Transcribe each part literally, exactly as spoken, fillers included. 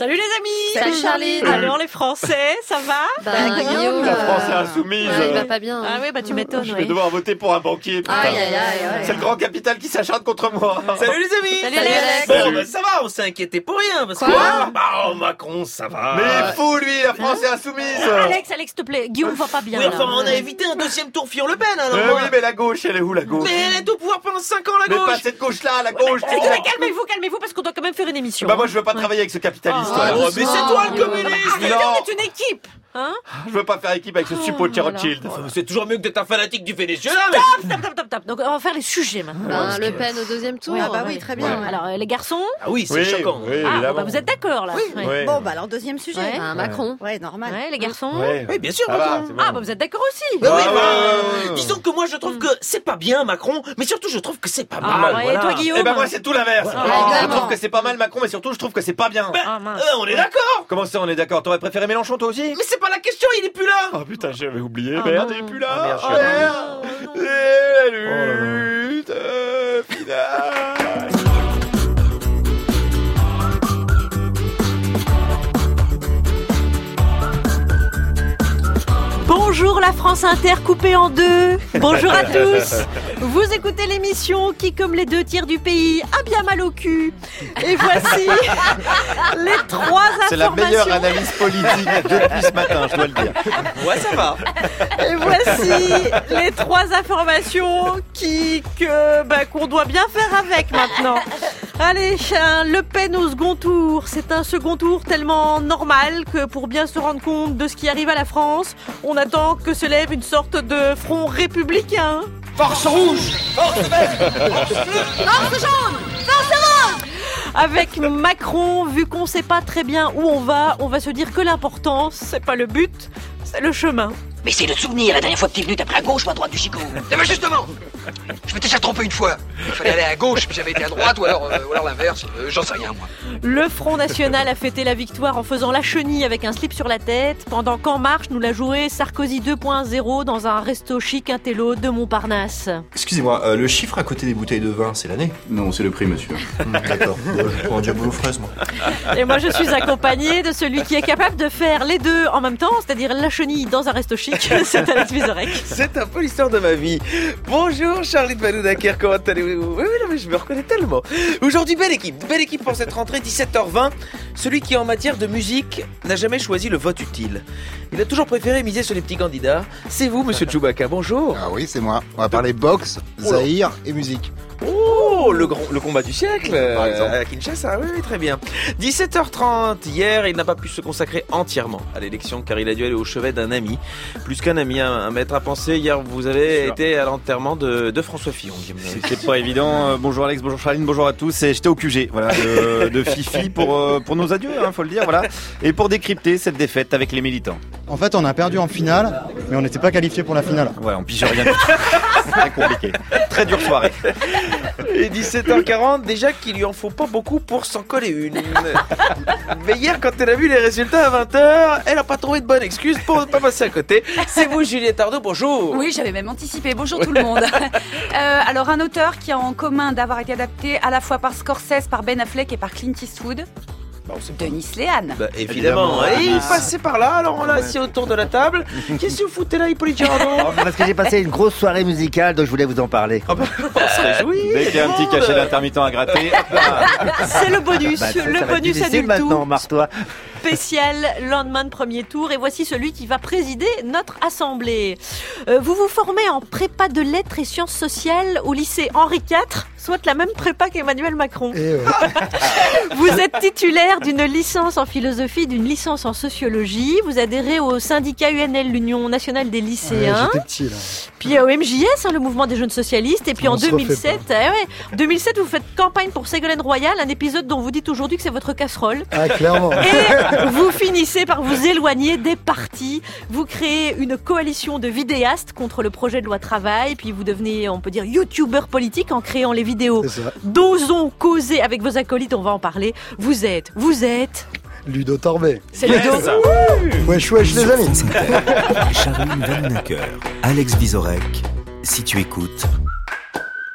Salut les amis. Salut Charlie. Alors les Français, ça va? Bah, Guillaume, La France est euh, insoumise. ouais, il va pas bien. Ah oui, bah tu m'étonnes. Je ouais. vais devoir voter pour un banquier. Putain. Aïe, aïe, aïe, ouais. C'est le grand capital qui s'acharne contre moi. Salut les amis. Salut, Salut, Alex. Alex. Bon, bah, ça va, on s'est inquiété pour rien parce Quoi que bah, oh, Macron, ça va. Mais il est fou lui, la France est insoumise. Alex, Alex, s'il te plaît. Guillaume va pas bien. Oui, là. enfin, on a évité un deuxième tour Fillon Le Pen. Hein, Euh, non, oui, mais la gauche, elle est où la gauche? mais elle est au pouvoir pendant cinq ans, la Mais gauche. pas cette gauche-là, la gauche. Eh, tu mais vois. calmez-vous, calmez-vous, parce qu'on doit quand même faire une émission. Bah moi je veux pas travailler avec ce capitaliste. Ah, là. Oh, mais c'est toi le Guillaume. communiste. Arrêtez, Non. on est une équipe. Hein? Je veux pas faire équipe avec ce suppôt de Rothschild. Oh, c'est toujours mieux que d'être un fanatique du Venezuela, mais... Tap, tap, tap, tap. Donc on va faire les sujets maintenant. Ben, Le Pen au deuxième tour. Ouais, Ah bah ouais. oui, très bien. Ouais. Alors euh, les garçons. Ah oui, c'est Oui, choquant. oui, Ah, bon, évidemment. bah, vous êtes d'accord là. Oui. Ouais. Ouais. Bon, bah alors deuxième sujet. Ouais. Ben, Macron. Ouais, normal. Ouais, les garçons. Ouais. Oui, bien sûr, Ça va, Macron. c'est bon. Ah bah vous êtes d'accord aussi. Bah oui, Ah, bah, ouais, euh, ouais, ouais. disons que moi je trouve que c'est pas bien Macron, mais surtout je trouve que c'est pas Ah, mal. ouais, voilà. et toi Guillaume? Eh ben moi c'est tout l'inverse. Ah, je évidemment. trouve que c'est pas mal Macron, mais surtout je trouve que c'est pas bien. Ah, mince. Euh, on est d'accord. Comment ça on est d'accord? T'aurais préféré Mélenchon toi aussi? Mais c'est pas la question, il est plus là. Oh putain j'avais oublié, Ah, merde non. il est plus là. Ah, merde, je Oh, suis merde. non. Et la lutte euh, finale. Bonjour la France Inter coupée en deux. Bonjour à tous. Vous écoutez l'émission qui, comme les deux tiers du pays, a bien mal au cul. Et voici les trois informations. C'est la meilleure analyse politique depuis ce matin, je dois le dire. Ouais, ça va. Et voici les trois informations qui que bah, qu'on doit bien faire avec maintenant. Allez, un Le Pen au second tour. C'est un second tour tellement normal que pour bien se rendre compte de ce qui arrive à la France, on attend que se lève une sorte de front républicain. Force rouge. Avec Macron, vu qu'on sait pas très bien où on va, on va se dire que l'important, c'est pas le but, c'est le chemin. Mais c'est le souvenir, la dernière fois que t'es venu, t'as pris à gauche ou à droite du Chico? Eh ben justement, je m'étais déjà trompé une fois. Il fallait aller à gauche, puis j'avais été à droite, ou alors, euh, ou alors l'inverse, euh, j'en sais rien moi. Le Front National a fêté la victoire en faisant la chenille avec un slip sur la tête, pendant qu'En Marche nous l'a joué Sarkozy deux point zéro dans un resto chic intello de Montparnasse. Excusez-moi, euh, le chiffre à côté des bouteilles de vin, c'est l'année? Non, c'est le prix, monsieur. Hmm, D'accord. Bon, je prends un diable aux fraises, moi. Et moi je suis accompagnée de celui qui est capable de faire les deux en même temps, c'est-à-dire la chenille dans un resto chic, c'est Alex Vizorek. C'est un peu l'histoire de ma vie. Bonjour Charlie de Manoudaker, comment allez-vous? Oui, oui, non, mais je me reconnais tellement. Aujourd'hui, belle équipe, belle équipe pour cette rentrée, dix-sept heures vingt. Celui qui, en matière de musique, n'a jamais choisi le vote utile. Il a toujours préféré miser sur les petits candidats. C'est vous, monsieur Chewbacca, bonjour. Ah oui, c'est moi. On va parler boxe, Zahir et musique. Oh, le, grand, le combat du siècle Par euh, exemple. à Kinshasa, oui, oui, très bien. dix-sept heures trente, hier, il n'a pas pu se consacrer entièrement à l'élection car il a dû aller au chevet d'un ami. Plus qu'un ami, un, un maître à penser. Hier, vous avez Sûr. été à l'enterrement de, de François Fillon. C'était pas évident. Euh, bonjour Alex, bonjour Charline, bonjour à tous. Et j'étais au Q G, voilà, de, de Fifi pour euh, pour nos adieux, hein, faut le dire, voilà, et pour décrypter cette défaite avec les militants. En fait, on a perdu en finale, mais on n'était pas qualifié pour la finale. Ouais, on pige rien du tout. Très compliqué, très dure soirée. Et dix-sept heures quarante, déjà qu'il lui en faut pas beaucoup pour s'en coller une. Mais hier, quand elle a vu les résultats à vingt heures, elle a pas trouvé de bonne excuse pour ne pas passer à côté. C'est vous, Juliette Arnaud, bonjour. Oui, j'avais même anticipé. Bonjour tout le monde. Euh, alors, un auteur qui a en commun d'avoir été adapté à la fois par Scorsese, par Ben Affleck et par Clint Eastwood. Denis Léane. Bah, évidemment, Évidemment. et il passait par là, alors on l'a assis autour de la table. Qu'est-ce que vous foutez là, Hippolyte Girardot? Parce que j'ai passé une grosse soirée musicale, donc je voulais vous en parler. Ah bah, on se réjouit. Dès qu'il y a un petit cachet d'intermittent à gratter, hop là. C'est le bonus, Bah, ça, le ça va être bonus difficile annule maintenant, tout. marre-toi. Spécial lendemain de premier tour et voici celui qui va présider notre assemblée. Euh, vous vous formez en prépa de lettres et sciences sociales au lycée Henri quatre, soit la même prépa qu'Emmanuel Macron. Et euh, Vous êtes titulaire d'une licence en philosophie, d'une licence en sociologie. Vous adhérez au syndicat U N L, l'Union nationale des ouais, lycéens. j'étais petit là. Puis euh, au M J S, hein, le mouvement des jeunes socialistes. Et puis On en se deux mille refait sept, eh ouais, deux mille sept, vous faites campagne pour Ségolène Royal, un épisode dont vous dites aujourd'hui que c'est votre casserole. Ah, clairement. Et vous finissez par vous éloigner des partis. Vous créez une coalition de vidéastes contre le projet de loi travail. Puis vous devenez, on peut dire, youtubeur politique en créant les vidéos C'est ça. d'Osons causer avec vos acolytes. On va en parler. Vous êtes, vous êtes... Ludo Torbet. C'est Ludo. Wesh, wesh, les amis. France Inter, Charline Vanhoenacker, Alex Vizorek. Si tu écoutes,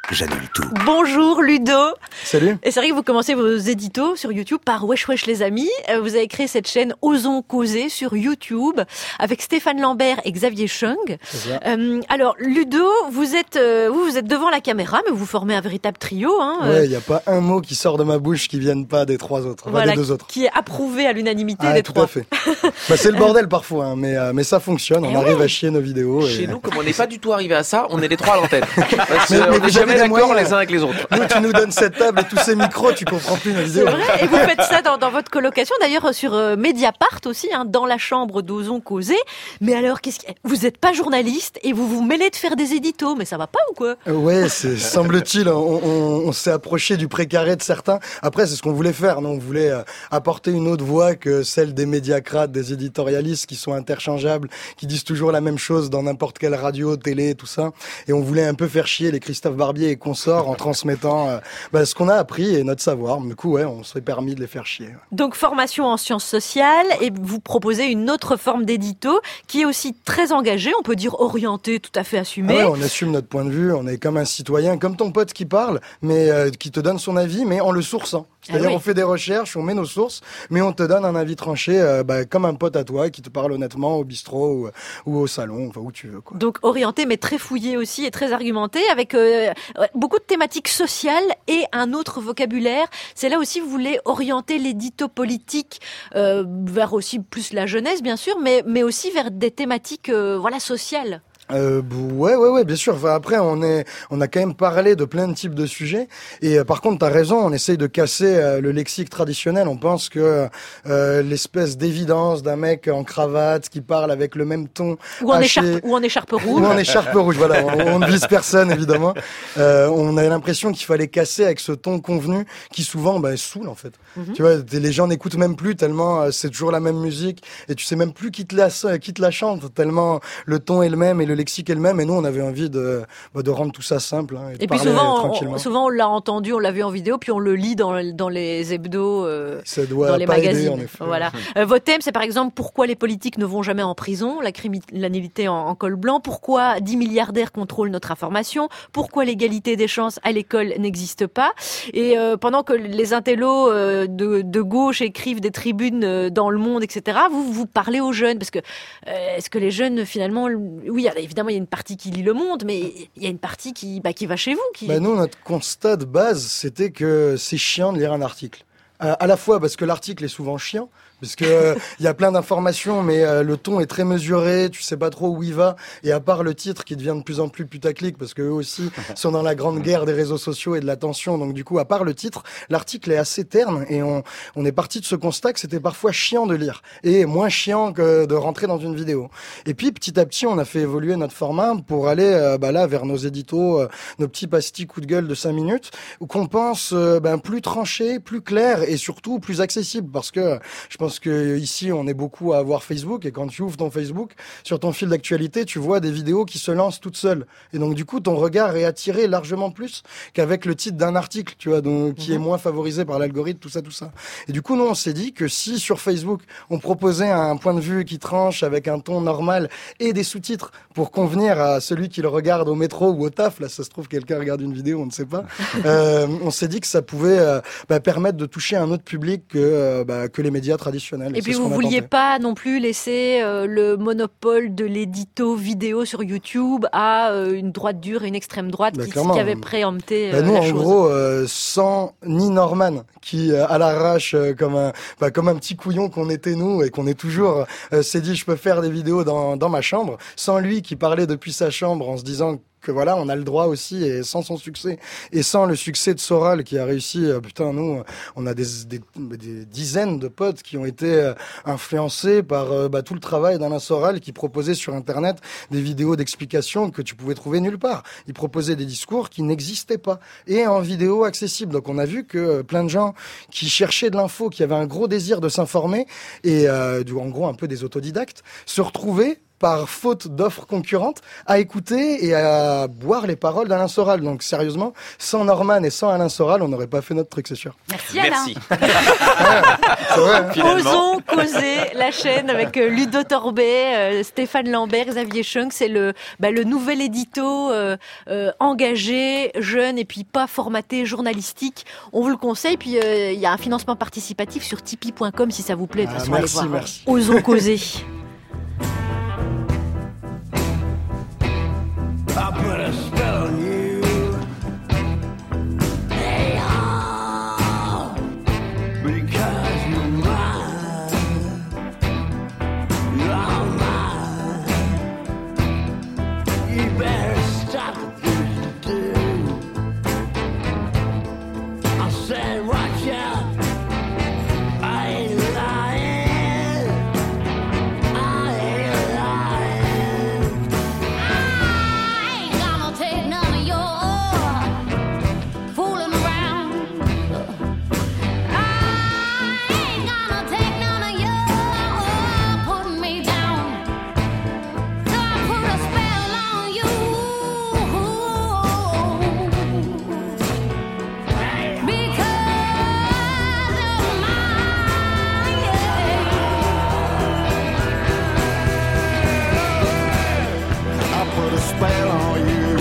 j'annule tout. Bonjour Ludo. Salut. Et c'est vrai que vous commencez vos éditos sur YouTube par Wesh Wesh les amis. Euh, Vous avez créé cette chaîne Osons causer sur YouTube avec Stéphane Lambert et Xavier Chung. Euh, alors Ludo, vous êtes euh, vous vous êtes devant la caméra, mais vous formez un véritable trio. Hein, Ouais, il n'y a pas un mot qui sort de ma bouche qui vienne pas des trois autres, enfin, voilà, des deux autres. qui est approuvé à l'unanimité Ah, des tout trois. à fait. Bah, c'est le bordel parfois, hein, mais, euh, mais ça fonctionne. On Eh arrive ouais. à chier nos vidéos. Et... Chez nous, comme on n'est pas du tout arrivé à ça, on est les trois à l'antenne. Parce Mais- qu'on mais n'est vous jamais avez des d'accord moyens. les uns avec les autres. Nous, tu nous donnes cette table et tous ces micros, tu comprends plus nos C'est vidéos. vrai, et vous faites ça dans, dans votre colocation, d'ailleurs sur euh, Mediapart aussi, hein, dans la chambre d'Osons causer. Mais alors, qu'est-ce que... vous n'êtes pas journaliste et vous vous mêlez de faire des éditos, mais ça va pas ou quoi? Euh, Ouais, c'est, semble-t-il, on, on, on s'est approché du précaré de certains. Après, c'est ce qu'on voulait faire. Non, on voulait euh, apporter une autre voix que celle des médiacrates, des éditorialistes qui sont interchangeables, qui disent toujours la même chose dans n'importe quelle radio, télé, tout ça. Et on voulait un peu faire chier les Christophe Barbier et consorts en transmettant euh, bah, ce qu'on a appris et notre savoir. Du coup, ouais, on s'est permis de les faire chier. Donc formation en sciences sociales, et vous proposez une autre forme d'édito qui est aussi très engagée, on peut dire orientée, tout à fait Ah assumée. ouais, on assume notre point de vue, on est comme un citoyen, comme ton pote qui parle, mais euh, qui te donne son avis, mais en le sourçant. C'est-à-dire Ah oui. on fait des recherches, on met nos sources, mais on te donne un avis tranché, euh, bah, comme un pote à toi qui te parle honnêtement au bistrot ou, ou au salon, enfin où tu veux, quoi. Donc orienté mais très fouillé aussi et très argumenté avec euh, beaucoup de thématiques sociales et un autre vocabulaire. C'est là aussi vous voulez orienter l'édito politique euh, vers aussi plus la jeunesse bien sûr, mais mais aussi vers des thématiques euh, voilà sociales. Euh, ouais, ouais, ouais, bien sûr. Enfin, après, on est, on a quand même parlé de plein de types de sujets. Et euh, par contre, t'as raison, on essaye de casser euh, le lexique traditionnel. On pense que euh, l'espèce d'évidence d'un mec en cravate qui parle avec le même ton, Ou en haché, écharpe ou en écharpe rouge. ou en écharpe rouge. Voilà, on, on ne vise personne évidemment. Euh, on a l'impression qu'il fallait casser avec ce ton convenu qui souvent, bah, saoule en fait. Mhm. Tu vois, les gens n'écoutent même plus tellement euh, c'est toujours la même musique et tu sais même plus qui te la, qui te la chante tellement le ton est le même et le lexique est le même. Et nous, on avait envie de, bah, de rendre tout ça simple hein, et de Et puis parler souvent, tranquillement. on, souvent on l'a entendu, on l'a vu en vidéo, puis on le lit dans, dans les hebdos, euh, Ça doit dans les pas aider, magazines. en effet. Voilà. Euh, votre thème, c'est par exemple pourquoi les politiques ne vont jamais en prison, la criminalité en, en col blanc, pourquoi dix milliardaires contrôlent notre information, pourquoi l'égalité des chances à l'école n'existe pas. Et euh, pendant que les intellos euh, de, de gauche écrivent des tribunes euh, dans le monde, et cetera, vous vous parlez aux jeunes, parce que euh, est-ce que les jeunes finalement, oui, évidemment, il y a une partie qui lit Le Monde, mais il y a une partie qui, bah, qui va chez vous. Qui... Bah, nous, notre constat de base, c'était que c'est chiant de lire un article. Euh, à la fois parce que l'article est souvent chiant, parce que euh, il y a plein d'informations, mais euh, le ton est très mesuré, tu sais pas trop où il va, et à part le titre qui devient de plus en plus putaclic, parce que eux aussi sont dans la grande guerre des réseaux sociaux et de l'attention, donc du coup, à part le titre, l'article est assez terne, et on, on est parti de ce constat que c'était parfois chiant de lire, et moins chiant que de rentrer dans une vidéo. Et puis, petit à petit, on a fait évoluer notre format pour aller euh, bah, là vers nos éditos, euh, nos petits pastilles coup de gueule de cinq minutes, où qu'on pense euh, ben, plus tranché, plus clair, et surtout plus accessible, parce que je pense que ici on est beaucoup à avoir Facebook, et quand tu ouvres ton Facebook, sur ton fil d'actualité, tu vois des vidéos qui se lancent toutes seules, et donc du coup ton regard est attiré largement plus qu'avec le titre d'un article, tu vois, donc qui est moins favorisé par l'algorithme, tout ça, tout ça. Et du coup, nous on s'est dit que si sur Facebook on proposait un point de vue qui tranche avec un ton normal et des sous-titres pour convenir à celui qui le regarde au métro ou au taf, là ça se trouve quelqu'un regarde une vidéo, on ne sait pas, euh, on s'est dit que ça pouvait euh, bah, permettre de toucher un autre public que, euh, bah, que les médias traditionnels. Et, et puis vous vouliez pas non plus laisser euh, le monopole de l'édito vidéo sur YouTube à euh, une droite dure et une extrême droite bah, qui, qui avait préempté euh, bah, nous, la en chose. gros, euh, sans ni Norman qui euh, à l'arrache euh, comme un bah, comme un petit couillon qu'on était nous et qu'on est toujours, euh, s'est dit je peux faire des vidéos dans dans ma chambre, sans lui qui parlait depuis sa chambre en se disant que voilà, on a le droit aussi, et sans son succès, et sans le succès de Soral qui a réussi, euh, putain, nous, on a des, des, des dizaines de potes qui ont été euh, influencés par euh, bah, tout le travail d'Alain Soral qui proposait sur Internet des vidéos d'explications que tu pouvais trouver nulle part. Il proposait des discours qui n'existaient pas, et en vidéo accessible. Donc on a vu que euh, plein de gens qui cherchaient de l'info, qui avaient un gros désir de s'informer, et euh, du, en gros un peu des autodidactes, se retrouvaient par faute d'offres concurrentes, à écouter et à boire les paroles d'Alain Soral. Donc sérieusement, sans Norman et sans Alain Soral, on n'aurait pas fait notre truc, c'est sûr. Merci Alain. Merci. C'est vrai, hein. Osons causer, la chaîne avec euh, Ludo Torbet, euh, Stéphane Lambert, Xavier Chung. C'est le, bah, le nouvel édito euh, euh, engagé, jeune et puis pas formaté journalistique. On vous le conseille. Puis il euh, y a un financement participatif sur tipeee point com si ça vous plaît. De toute Ah, façon, merci, allez voir. merci. Osons causer. I put a spell on you. Hey, oh, because you're mine. You're mine. You better stop the things you do. I said, watch out. I ain't lying. I ain't lying. I ain't gonna take none of your fooling around. I ain't gonna take none of your putting me down. So I put a spell on you. Because of mine, I put a spell on you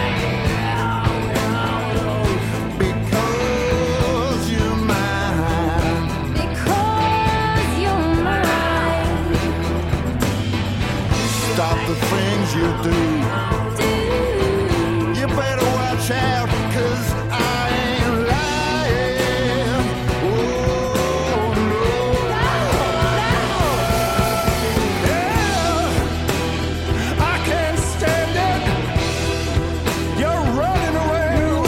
because you're mine. because you're mine. Stop the things you do. You better watch out, 'cause I ain't lying. Oh no. Yeah. I can't stand it. You're running around.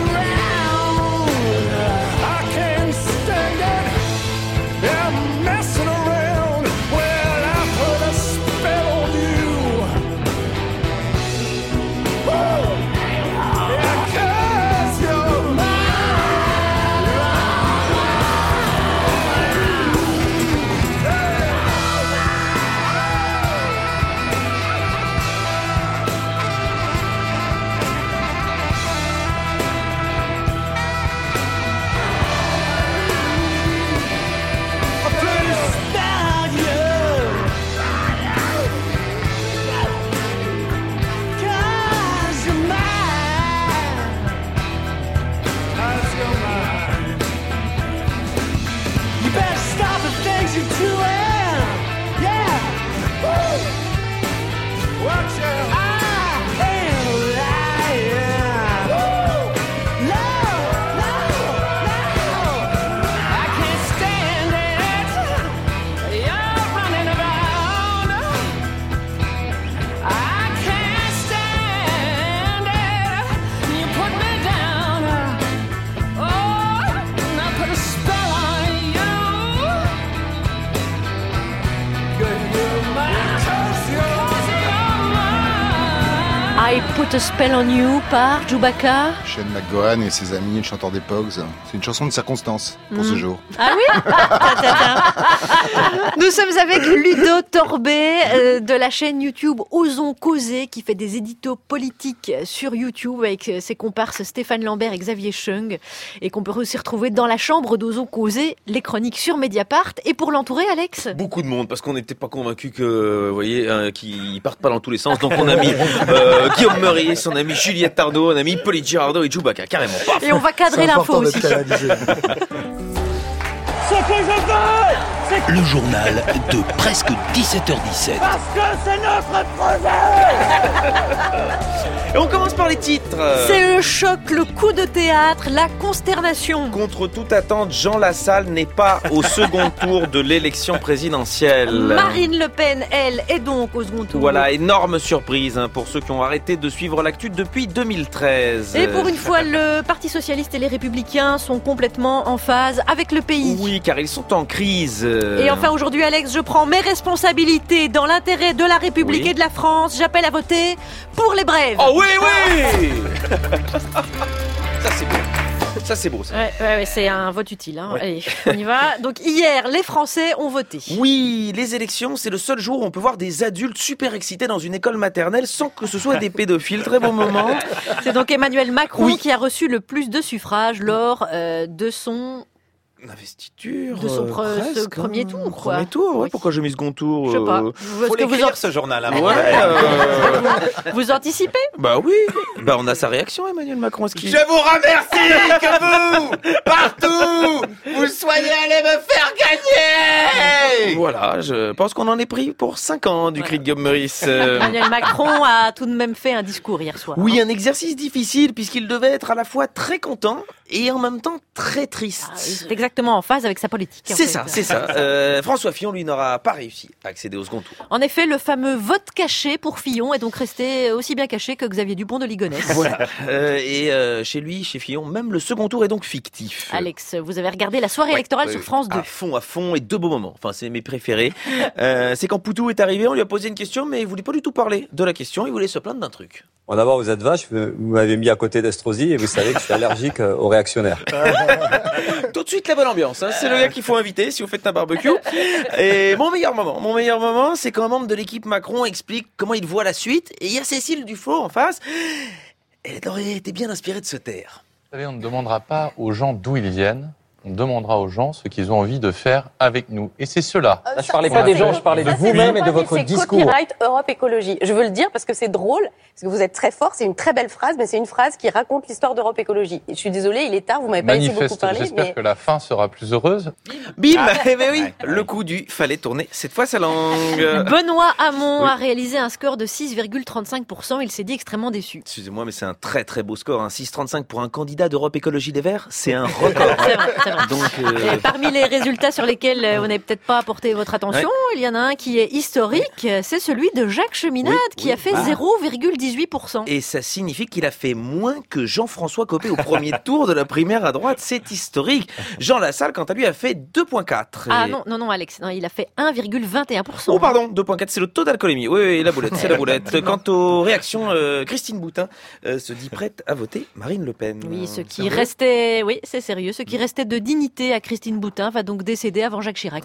I can't stand it. You're messing around. Well, I put a spell on you. Woo! Yeah, 'cause you're mine. I put a spell on you. 'Cause you're mine. 'Cause you're mine. You better stop the things you're doing. Yeah. Woo. Watch out. I ain't lying. Woo. No, no, no. I can't stand it. You're running around. I can't stand it. You put me down. Oh, and I put a spell on you. 'Cause you're mine. 'Cause you're mine. I Put a Spell on You par Chewbacca. Shane McGowan et ses amis, le chanteur des Pogs. C'est une chanson de circonstance pour ce Mm. jour. Ah oui. Tiens, tiens, tiens. Nous sommes avec Ludo Torbet euh, de la chaîne YouTube Osons causer qui fait des éditos politiques sur YouTube avec ses comparses Stéphane Lambert et Xavier Chung et qu'on peut aussi retrouver dans la chambre d'Osons causer, les chroniques sur Mediapart. Et pour l'entourer, Alex, Beaucoup de monde parce qu'on n'était pas convaincus que, vous voyez, hein, qu'ils partent pas dans tous les sens. Donc on a mis euh, Guillaume Meurice, on a mis Juliette Tardot, on a mis Pauline Girardot et Chewbacca, carrément. Paf. et on va cadrer C'est l'info important aussi. d'être canalisé. Ce que je veux, c'est Le journal de presque dix-sept heures dix-sept. parce que c'est notre projet. Et on commence par les titres. C'est le choc, le coup de théâtre, la consternation. Contre toute attente, Jean Lassalle n'est pas au second tour de l'élection présidentielle. Marine Le Pen, elle, est donc au second tour. Voilà, énorme surprise hein, pour ceux qui ont arrêté de suivre l'actu depuis deux mille treize. Et pour une fois, le Parti Socialiste et les Républicains sont complètement en phase avec le pays. Oui, car ils sont en crise. Et enfin, aujourd'hui, Alex, je prends mes responsabilités dans l'intérêt de la République Oui. et de la France. J'appelle à voter pour les brèves. Oh oui, oui. Ça, c'est bien. Ça, c'est beau, ça. Ouais, ouais, ouais, c'est un vote utile. Hein. Allez, on y va. Donc hier, les Français ont voté. Oui, les élections, c'est le seul jour où on peut voir des adultes super excités dans une école maternelle sans que ce soit des pédophiles. Très bon moment. C'est donc Emmanuel Macron Oui. qui a reçu le plus de suffrages lors euh, de son Investiture. de son euh, pre- ce presque, premier hein. tour. Quoi. Premier tour, ouais. Pourquoi j'ai mis second tour Je sais pas. euh, Est-ce Faut que vous, l'écrire en- ce journal. Hein, Ouais, euh, vous anticipez? bah oui. Bah on a sa réaction, Emmanuel Macron. Est-ce qu'il... Je vous remercie que vous, partout, vous soyez allés me faire gagner. Voilà, je pense qu'on en est pris pour cinq ans du cri de Guillaume Meurice. Euh, Emmanuel Macron a tout de même fait un discours hier soir. Oui, un exercice difficile puisqu'il devait être à la fois très content et en même temps très triste. Ah, c'est exactement en phase avec sa politique. en C'est fait. ça, c'est ça. Euh, François Fillon, lui, n'aura pas réussi à accéder au second tour. En effet, le fameux vote caché pour Fillon est donc resté aussi bien caché que Xavier Dupont de Ligonnès. Voilà. Euh, et euh, chez lui, chez Fillon, même le second tour est donc fictif. Alex, vous avez regardé la soirée électorale Ouais, sur ouais, France deux. À fond, à fond, et deux beaux moments. Enfin, c'est mes préférés. Euh, c'est quand Poutou est arrivé, on lui a posé une question, mais il voulait pas du tout parler de la question, il voulait se plaindre d'un truc. Bon, d'abord, vous êtes vache, vous m'avez mis à côté d'Estrosi et vous savez que je suis allergique euh, aux réactionnaires. Tout de suite la bonne ambiance, hein. C'est le gars qu'il faut inviter si vous faites un barbecue. Et mon meilleur moment, mon meilleur moment, c'est quand un membre de l'équipe Macron explique comment il voit la suite. Et il y a Cécile Duflot en face. Elle aurait été bien inspirée de se taire. Vous savez, on ne demandera pas aux gens d'où ils viennent, on demandera aux gens ce qu'ils ont envie de faire avec nous. Et c'est cela. Là, je parlais pas des gens, je parlais de vous-même et de votre discours. C'est Copyright Europe Écologie. Je veux le dire parce que c'est drôle, parce que vous êtes très fort, c'est une très belle phrase, mais c'est une phrase qui raconte l'histoire d'Europe Écologie. Je suis désolée, il est tard, vous m'avez pas laissé beaucoup Manifeste, parler, j'espère mais... que la fin sera plus heureuse. Bim Ah. Eh ben oui, le coup du fallait tourner cette fois sa langue. Benoît Hamon Oui. a réalisé un score de six virgule trente-cinq pour cent. Il s'est dit extrêmement déçu. Excusez-moi, mais c'est un très très beau score. Hein. six virgule trente-cinq pour un candidat d'Europe Écologie des Verts, c'est un record. C'est vrai, c'est vrai. Donc, euh, Et parmi les résultats sur lesquels euh, on n'avait peut-être pas apporté votre attention, il y en a un qui est historique, c'est celui de Jacques Cheminade, Oui, qui oui. a fait Ah. zéro virgule dix-huit pour cent. Et ça signifie qu'il a fait moins que Jean-François Copé au premier tour de la primaire à droite. C'est historique. Jean Lassalle, quant à lui, a fait deux virgule quatre. Ah Et- non, non, non, Alex, non, il a fait un virgule vingt et un pour cent. Oh pardon, deux virgule quatre, c'est le taux d'alcoolémie. Oui, oui, la boulette, c'est la boulette. Quant aux réactions, euh, Christine Boutin euh, se dit prête à voter Marine Le Pen. Oui, ce qui Sérieux restait, oui, c'est sérieux, ce qui restait de dignité à Christine Boutin va donc décéder avant Jacques Chirac.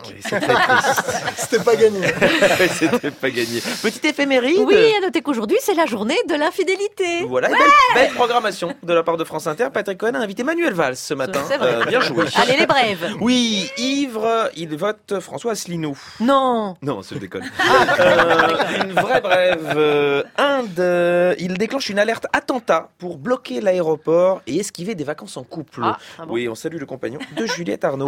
C'était pas gagné. Ouais, C'était pas gagné. Petit éphéméride. Oui, à noter qu'aujourd'hui, c'est la journée de l'infidélité. Voilà, et belle, belle programmation de la part de France Inter. Patrick Cohen a invité Manuel Valls ce matin. C'est vrai. Euh, bien joué. Allez, les brèves. Oui, ivre, il vote François Asselineau. Non. Non, c'est déconne. Euh, une vraie brève. Euh, Inde, euh, il déclenche une alerte attentat pour bloquer l'aéroport et esquiver des vacances en couple. Ah, ah bon. Oui, on salue le compagnon de Juliette Arnaud.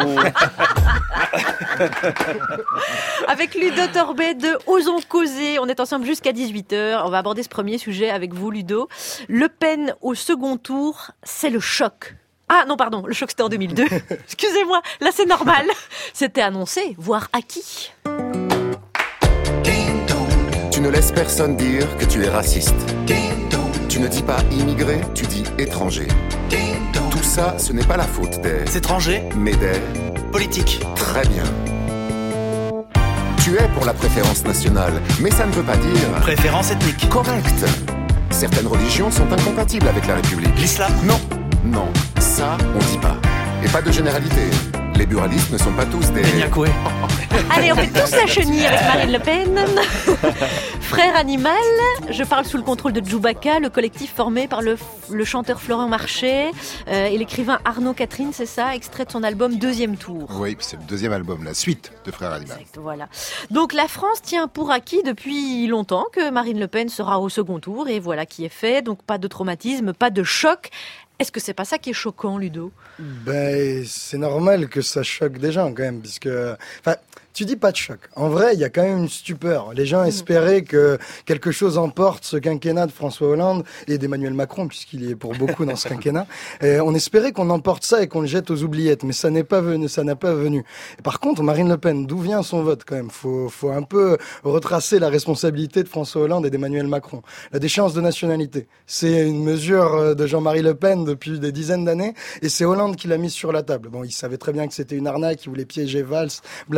Avec Ludo Torbet de Osons causer. On est ensemble jusqu'à dix-huit heures. On va aborder ce premier sujet avec vous, Ludo. Le Pen au second tour, c'est le choc. Ah non, pardon, le choc c'était en deux mille deux. Excusez-moi, là c'est normal. C'était annoncé, voire acquis. Tu ne laisses personne dire que tu es raciste. Tu ne dis pas immigré, tu dis étranger. Tout ça, ce n'est pas la faute des... Étranger, mais des... politique. Très bien. Tu es pour la préférence nationale, mais ça ne veut pas dire... Préférence ethnique. Correct. Certaines religions sont incompatibles avec la République. L'islam. Non. Non, ça, on dit pas. Et pas de généralité. Les buralistes ne sont pas tous des... Benyakoué. Allez, on fait tous la chenille avec Marine Le Pen. Frère Animal, je parle sous le contrôle de Djoubaka, le collectif formé par le, le chanteur Florent Marché euh, et l'écrivain Arnaud Catherine, c'est ça, extrait de son album Deuxième Tour. Oui, c'est le deuxième album, la suite de Frère Animal. Exact, voilà. Donc la France tient pour acquis depuis longtemps que Marine Le Pen sera au second tour et voilà qui est fait. Donc pas de traumatisme, pas de choc. Est-ce que c'est pas ça qui est choquant, Ludo ? Ben, c'est normal que ça choque des gens quand même, puisque... Enfin, tu dis pas de choc. En vrai, il y a quand même une stupeur. Les gens espéraient que quelque chose emporte ce quinquennat de François Hollande et d'Emmanuel Macron, puisqu'il y est pour beaucoup dans ce quinquennat. Et on espérait qu'on emporte ça et qu'on le jette aux oubliettes, mais ça n'est pas venu. Ça n'a pas venu. Et par contre, Marine Le Pen, d'où vient son vote quand même ? Faut, faut un peu retracer la responsabilité de François Hollande et d'Emmanuel Macron. La déchéance de nationalité, c'est une mesure de Jean-Marie Le Pen depuis des dizaines d'années, et c'est Hollande qui l'a mise sur la table. Bon, il savait très bien que c'était une arnaque, il voulait piéger Valls, blablabla.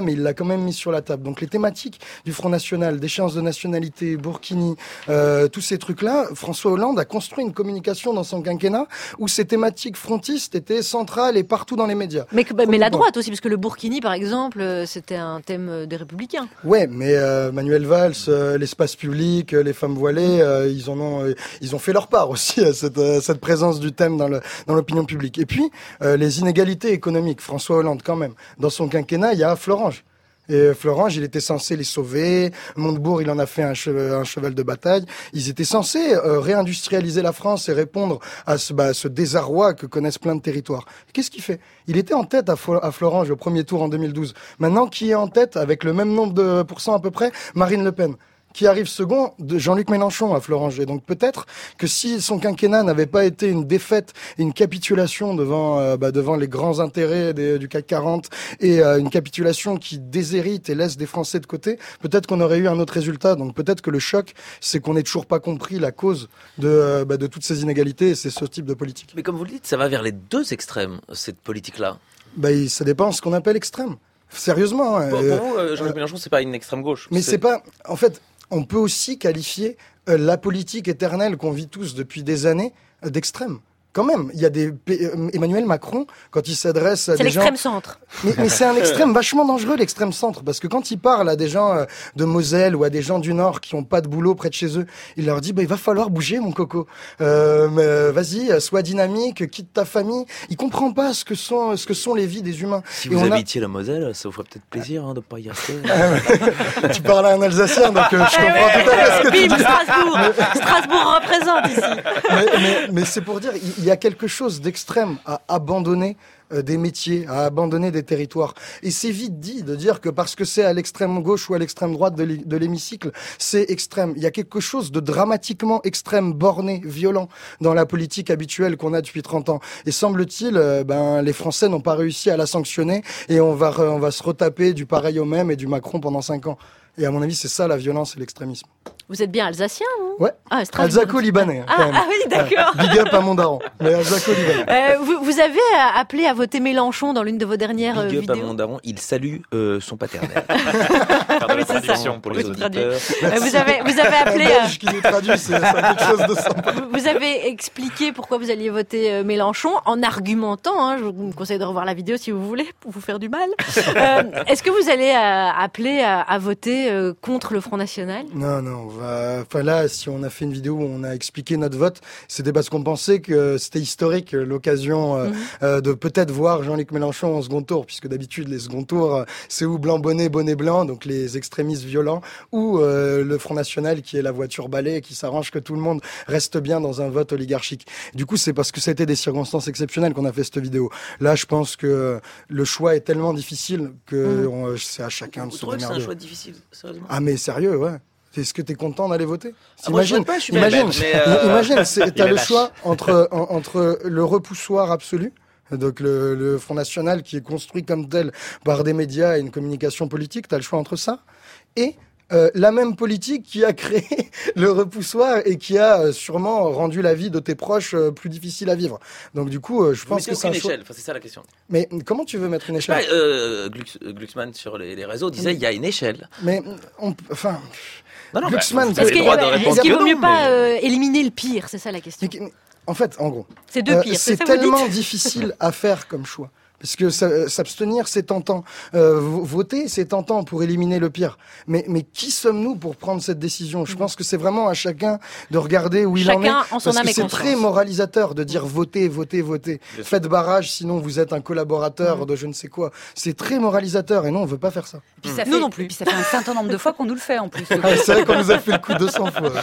mais il l'a quand même mis sur la table. Donc les thématiques du Front National, d'échéance de nationalité, Burkini, euh, tous ces trucs-là, François Hollande a construit une communication dans son quinquennat où ces thématiques frontistes étaient centrales et partout dans les médias. Mais, que- mais la droite aussi, parce que le Burkini, par exemple, euh, c'était un thème des Républicains. Ouais, mais euh, Manuel Valls, euh, l'espace public, euh, les femmes voilées, euh, ils en ont, euh, ils ont fait leur part aussi à cette, euh, cette présence du thème dans le dans l'opinion publique. Et puis euh, les inégalités économiques. François Hollande, quand même, dans son quinquennat, il y a Florange. Et Florange, il était censé les sauver. Montebourg, il en a fait un, che- un cheval de bataille. Ils étaient censés euh, réindustrialiser la France et répondre à ce, bah, ce désarroi que connaissent plein de territoires. Qu'est-ce qu'il fait? Il était en tête à, Fo- à Florange au premier tour en deux mille douze. Maintenant, qui est en tête avec le même nombre de pourcents à peu près? Marine Le Pen. Qui arrive second, de Jean-Luc Mélenchon à Florange. Et donc peut-être que si son quinquennat n'avait pas été une défaite, une capitulation devant euh, bah, devant les grands intérêts des, du C A C quarante et euh, une capitulation qui déshérite et laisse des Français de côté, peut-être qu'on aurait eu un autre résultat. Donc peut-être que le choc, c'est qu'on n'ait toujours pas compris la cause de euh, bah, de toutes ces inégalités et c'est ce type de politique. Mais comme vous le dites, ça va vers les deux extrêmes, cette politique-là. Bah, il- ça dépend de ce qu'on appelle extrême. Sérieusement. hein, Pour, euh, pour vous, euh, Jean-Luc Mélenchon, c'est pas une extrême gauche. Mais c'est pas. En fait, on peut aussi qualifier euh, la politique éternelle qu'on vit tous depuis des années euh, d'extrême. Quand même, il y a des euh, Emmanuel Macron quand il s'adresse à C'est des gens. l'extrême centre. Mais, mais c'est un extrême vachement dangereux, l'extrême centre, parce que quand il parle à des gens euh, de Moselle ou à des gens du Nord qui ont pas de boulot près de chez eux, il leur dit bah il va falloir bouger, mon coco. Euh, mais, euh, vas-y, euh, sois dynamique, quitte ta famille. Il comprend pas ce que sont ce que sont les vies des humains. Si Et vous on a- habitiez la Moselle, ça vous ferait peut-être plaisir hein, de pas y rester. Tu parles à un Alsacien, donc euh, je Eh comprends ouais, tout à fait ce que tu bim, dis. Strasbourg. Strasbourg représente ici. mais, mais, mais c'est pour dire, il il y a quelque chose d'extrême à abandonner euh, des métiers, à abandonner des territoires. Et c'est vite dit de dire que parce que c'est à l'extrême gauche ou à l'extrême droite de l'hé- de l'hémicycle, c'est extrême. Il y a quelque chose de dramatiquement extrême, borné, violent dans la politique habituelle qu'on a depuis trente ans. Et semble-t-il, euh, ben, les Français n'ont pas réussi à la sanctionner et on va, re- on va se retaper du pareil au même et du Macron pendant cinq ans. Et à mon avis, c'est ça la violence et l'extrémisme. Vous êtes bien alsacien, vous Ouais. Ah, Strasbourg. Alsaco-libanais. hein, Ah, quand même. ah oui, d'accord. Ouais. Big up à mon daron. Mais Alsaco-libanais. Euh, vous, vous avez euh, appelé à voter Mélenchon dans l'une de vos dernières euh, Big up à vidéos. mon daron, il salue euh, son paternel. Ah oui, c'est ça. Pour Oui, les je auditeurs. traduis. Euh, vous avez, vous avez appelé. Un euh, Belge qui nous traduit, c'est c'est quelque chose de sympa. Vous vous avez expliqué pourquoi vous alliez voter euh, Mélenchon en argumentant. Hein, je vous conseille de revoir la vidéo si vous voulez pour vous faire du mal. Euh, Est-ce que vous allez euh, appeler à, à voter euh, contre le Front National? Non, non, on va... Enfin là, si on a fait une vidéo où on a expliqué notre vote, c'était parce qu'on pensait que c'était historique, euh, l'occasion euh, Mhm. euh, de peut-être voir Jean-Luc Mélenchon en second tour, puisque d'habitude, les second tours, euh, c'est ou blanc bonnet, bonnet blanc, donc les extrémistes violents, ou euh, le Front National qui est la voiture balai et qui s'arrange que tout le monde reste bien dans un vote oligarchique. Du coup, c'est parce que c'était des circonstances exceptionnelles qu'on a fait cette vidéo. Là, je pense que le choix est tellement difficile que Mhm. on- c'est à chacun de Vous se trouvez que c'est un démerder. choix difficile, sérieusement? Ah mais sérieux, ouais. Est-ce que t'es content d'aller voter? Ah, moi, je Imagine, vote pas, je suis imagine, bête, mais, euh, imagine, c'est- il t'as est le lâche. choix entre en- entre le repoussoir absolu, donc le, le Front National qui est construit comme tel par des médias et une communication politique, t'as le choix entre ça et euh, la même politique qui a créé le repoussoir et qui a euh, sûrement rendu la vie de tes proches euh, plus difficile à vivre. Donc du coup, euh, je Vous pense mettez que c'est un aucune choix. échelle, enfin, c'est ça la question. Mais comment tu veux mettre une Je sais pas, échelle? euh, Glux- Glucksmann sur les, les réseaux disait il y a une échelle. Mais on, p- enfin, Non, non, Glucksmann, bah, vous avez Est-ce le qu'il droit de répondre est-ce qu'il que vaut mieux non, pas mais- euh, éliminer le pire? C'est ça la question. en fait, en gros, C'est deux Euh, pires. c'est ça que vous tellement dites difficile à faire comme choix. Parce que ça- s'abstenir, c'est tentant. Euh, vo- voter, c'est tentant pour éliminer le pire. Mais, mais qui sommes-nous pour prendre cette décision? Je pense que c'est vraiment à chacun de regarder où il en est. Chacun en son Parce âme que et c'est conscience. très moralisateur de dire votez, votez, votez. Bien sûr. Faites barrage, sinon vous êtes un collaborateur Mm. de je ne sais quoi. C'est très moralisateur et non, on veut pas faire ça. Puis ça Nous fait, non plus. Puis ça fait un certain nombre de fois qu'on nous le fait en plus. Ah, c'est vrai qu'on nous a fait le coup deux cents fois.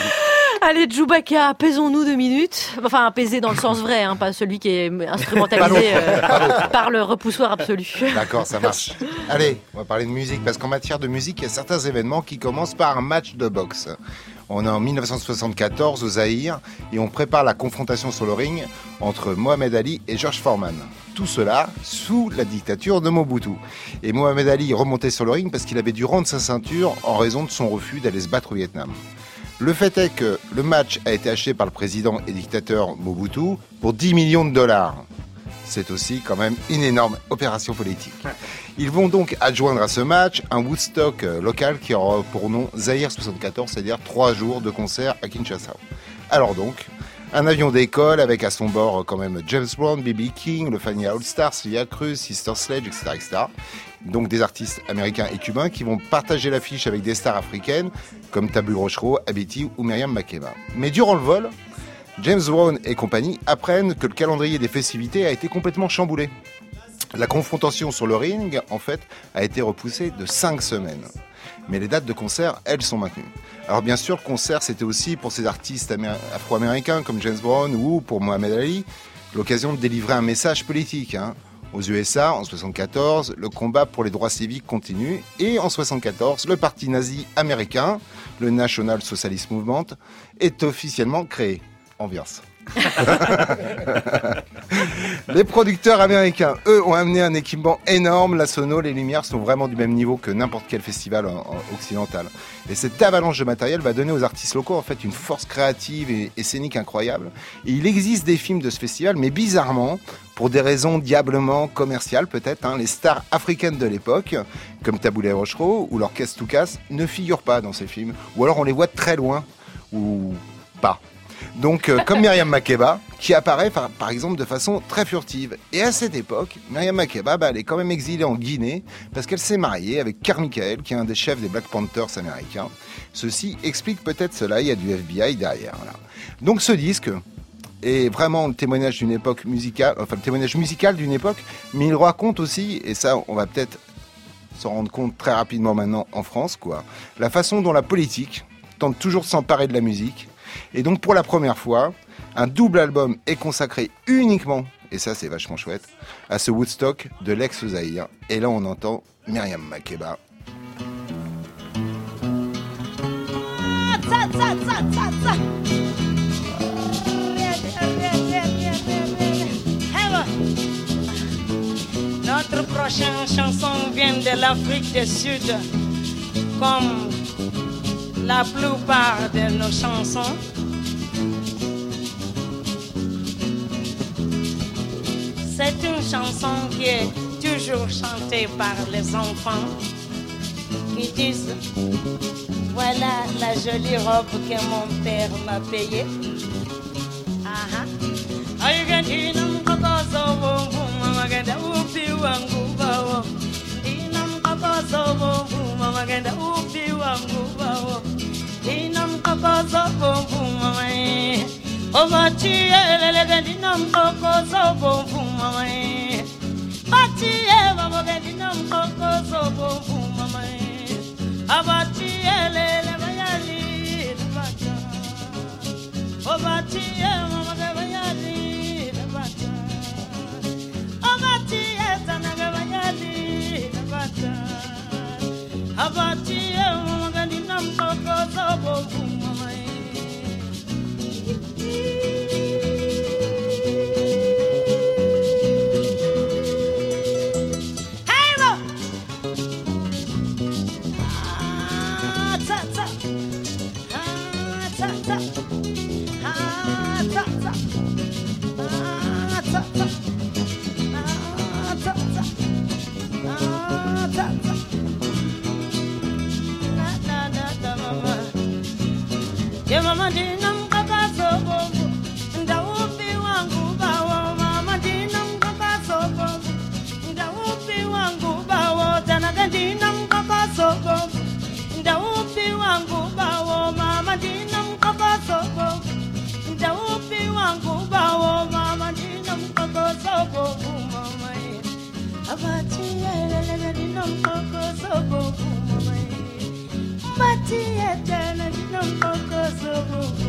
Allez, Djoubaka, apaisons-nous deux minutes. Enfin, apaiser dans le sens vrai, hein, pas celui qui est instrumentalisé euh, par le repoussoir absolu. D'accord, ça marche. Allez, on va parler de musique, parce qu'en matière de musique, il y a certains événements qui commencent par un match de boxe. On est en mille neuf cent soixante-quatorze au Zaïre et on prépare la confrontation sur le ring entre Mohamed Ali et George Foreman. Tout cela sous la dictature de Mobutu. Et Mohamed Ali remontait sur le ring parce qu'il avait dû rendre sa ceinture en raison de son refus d'aller se battre au Vietnam. Le fait est que le match a été acheté par le président et dictateur Mobutu pour dix millions de dollars. c'est aussi quand même une énorme opération politique. Ils vont donc adjoindre à ce match un Woodstock euh, local qui aura pour nom Zaïre soixante-quatorze, c'est-à-dire trois jours de concert à Kinshasa. Alors donc, un avion d'école avec à son bord euh, quand même James Brown, B B King, le Fania All Stars, Celia Cruz, Sister Sledge, et cetera, et cetera. Donc des artistes américains et cubains qui vont partager l'affiche avec des stars africaines comme Tabu Rochereau, Abiti ou Myriam Makeba. Mais durant le vol, James Brown et compagnie apprennent que le calendrier des festivités a été complètement chamboulé. La confrontation sur le ring, en fait, a été repoussée de cinq semaines. Mais les dates de concert, elles, sont maintenues. Alors bien sûr, le concert, c'était aussi pour ces artistes améri- afro-américains comme James Brown ou pour Mohamed Ali, l'occasion de délivrer un message politique. Hein. Aux U S A, en soixante-quatorze, le combat pour les droits civiques continue. Et en soixante-quatorze, le parti nazi américain, le National Socialist Movement, est officiellement créé. Ambiance. Les producteurs américains, eux, ont amené un équipement énorme. La sono, les lumières sont vraiment du même niveau que n'importe quel festival en, en occidental. Et cette avalanche de matériel va donner aux artistes locaux en fait une force créative et, et scénique incroyable. Et il existe des films de ce festival, mais bizarrement, pour des raisons diablement commerciales peut-être, hein, les stars africaines de l'époque, comme Taboulé Rochereau ou l'orchestre Toukas, ne figurent pas dans ces films. Ou alors on les voit de très loin, ou pas. Donc, euh, comme Myriam Makeba, qui apparaît par, par exemple de façon très furtive. Et à cette époque, Myriam Makeba, bah, elle est quand même exilée en Guinée parce qu'elle s'est mariée avec Karl Michael, qui est un des chefs des Black Panthers américains. Ceci explique peut-être cela, il y a du F B I derrière. Voilà. Donc ce disque est vraiment le témoignage d'une époque musicale, enfin le témoignage musical d'une époque, mais il raconte aussi, et ça on va peut-être s'en rendre compte très rapidement maintenant en France, quoi, la façon dont la politique tente toujours de s'emparer de la musique. Et donc pour la première fois, un double album est consacré uniquement, et ça c'est vachement chouette, à ce Woodstock de l'ex-Zaïre. Et là on entend Myriam Makeba. Notre prochaine chanson vient de l'Afrique du Sud, comme la plupart de nos chansons. C'est une chanson qui est toujours chantée par les enfants qui disent voilà la jolie robe que mon père m'a payée. Aha. Ayugendinam kokoso bongo mama genda upi wangu bawo. Dinam kokoso bongo mama genda upi wangu bawo. Dinam kokoso bongo mama. Obati elele gendinam kokoso bongo mama. Bati eva gendinam kokoso bongo mama. Abati elele bayali bata. Obati eva bayali bata. Obati etana bayali bata. Abati eva gendinam kokoso bongo mama. Mama dinam kakaso bongo, ndaupi wangu bawo. Mama dinam kakaso bongo, ndaupi wangu bawo. Tana dinam kakaso bongo, ndaupi wangu bawo. Mama dinam kakaso bongo, ndaupi wangu bawo. Mama dinam kakaso bongo, mama. Abati elele dinam kakaso bongo, mama. Abati etana dinam kakaso bongo.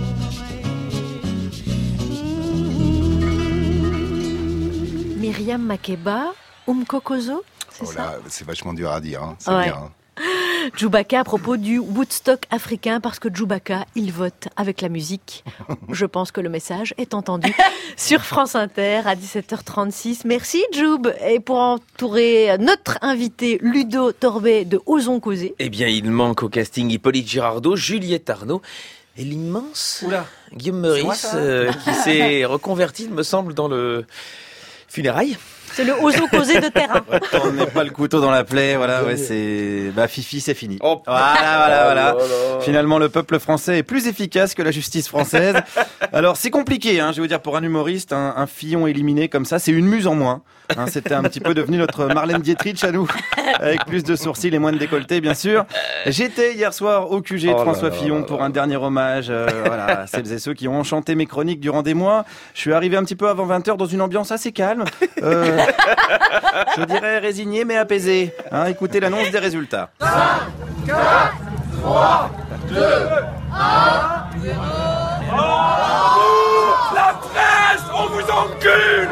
Myriam Makeba, Umkokozo, c'est Oh ça là, c'est vachement dur à dire, hein. C'est Ouais. bien. Hein. Djoubaka à propos du Woodstock africain, parce que Djoubaka, il vote avec la musique. Je pense que le message est entendu sur France Inter à dix-sept heures trente-six. Merci Djoub. Et pour entourer notre invité Ludo Torbet de Osons Causer. Eh bien, il manque au casting Hippolyte Girardot, Juliette Arnaud et l'immense Guillaume C'est moi, Meurice, ça euh, qui s'est reconverti, il me semble, dans le... Funérailles. C'est le oso causé de terrain. On n'est pas le couteau dans la plaie, voilà, ouais, c'est, bah, Fifi, c'est fini. Oh. Voilà, voilà, voilà. Oh là là. Finalement, le peuple français est plus efficace que la justice française. Alors, c'est compliqué, hein, je vais vous dire, pour un humoriste, un, un Fillon éliminé comme ça, c'est une muse en moins. Hein, c'était un petit peu devenu notre Marlène Dietrich à nous, avec plus de sourcils et moins de décolleté, bien sûr. J'étais hier soir au Q G de Oh là François là Fillon là pour là. un dernier hommage, euh, voilà, à celles et ceux qui ont enchanté mes chroniques durant des mois. Je suis arrivé un petit peu avant vingt heures dans une ambiance assez calme. Euh, je dirais résigné mais apaisé. Hein, écoutez l'annonce des résultats. quatre, trois, deux, un, La presse, on vous encule!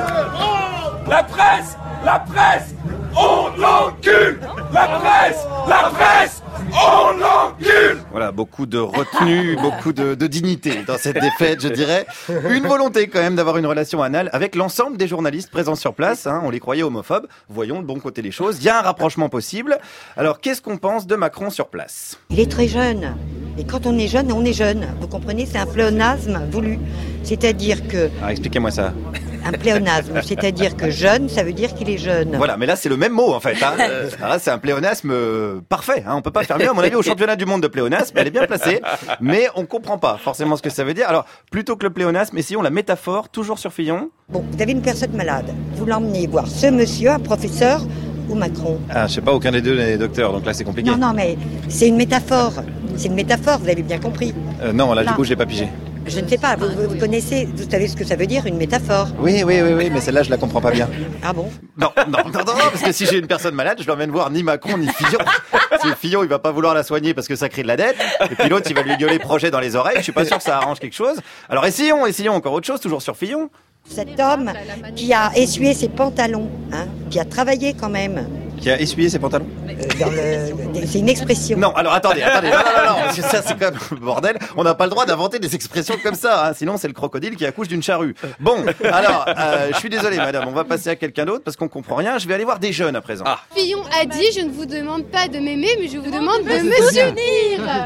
La presse, la presse, on l'encule! La presse, la presse, on l'encule! Voilà, beaucoup de retenue, beaucoup de, de dignité dans cette défaite, je dirais. Une volonté quand même d'avoir une relation anale avec l'ensemble des journalistes présents sur place. Hein, on les croyait homophobes. Voyons le bon côté des choses. Il y a un rapprochement possible. Alors, qu'est-ce qu'on pense de Macron sur place? Il est très jeune. Et quand on est jeune, on est jeune. Vous comprenez, c'est un pléonasme voulu. C'est-à-dire que... Ah, expliquez-moi ça. Un pléonasme, c'est-à-dire que jeune, ça veut dire qu'il est jeune. Voilà, mais là c'est le même mot en fait. Hein. Alors là, c'est un pléonasme euh, parfait. Hein. On peut pas faire mieux. À mon avis, au championnat du monde de pléonasme, elle est bien placée, mais on comprend pas forcément ce que ça veut dire. Alors, plutôt que le pléonasme, essayons la métaphore, toujours sur Fillon. Bon, vous avez une personne malade. Vous l'emmenez voir ce monsieur, un professeur ou Macron. Ah, je sais pas, aucun des deux n'est docteur, donc là c'est compliqué. Non, non, mais c'est une métaphore. C'est une métaphore, vous avez bien compris. Euh, non, là, Là. du coup, je l'ai pas pigé. Je ne sais pas, vous, vous connaissez, vous savez ce que ça veut dire, une métaphore. Oui, oui, oui, oui, mais celle-là, je la comprends pas bien. Ah bon? Non, non, non, non, non, parce que si j'ai une personne malade, je l'emmène voir ni Macron ni Fillon. Si Fillon, il va pas vouloir la soigner parce que ça crée de la dette, et puis l'autre, il va lui gueuler projet dans les oreilles. Je suis pas sûr que ça arrange quelque chose. Alors essayons, essayons encore autre chose, toujours sur Fillon. Cet homme qui a essuyé ses pantalons, hein, qui a travaillé quand même. Qui a essuyé ses pantalons. Euh, dans le... C'est une expression. Non, alors attendez, attendez, non, non, non, non, parce que ça c'est quand même le bordel. On n'a pas le droit d'inventer des expressions comme ça, hein, sinon c'est le crocodile qui accouche d'une charrue. Bon, alors, euh, je suis désolé madame, on va passer à quelqu'un d'autre parce qu'on comprend rien. Je vais aller voir des jeunes à présent. Ah. Fillon a dit « Je ne vous demande pas de m'aimer, mais je vous demande de me soutenir !»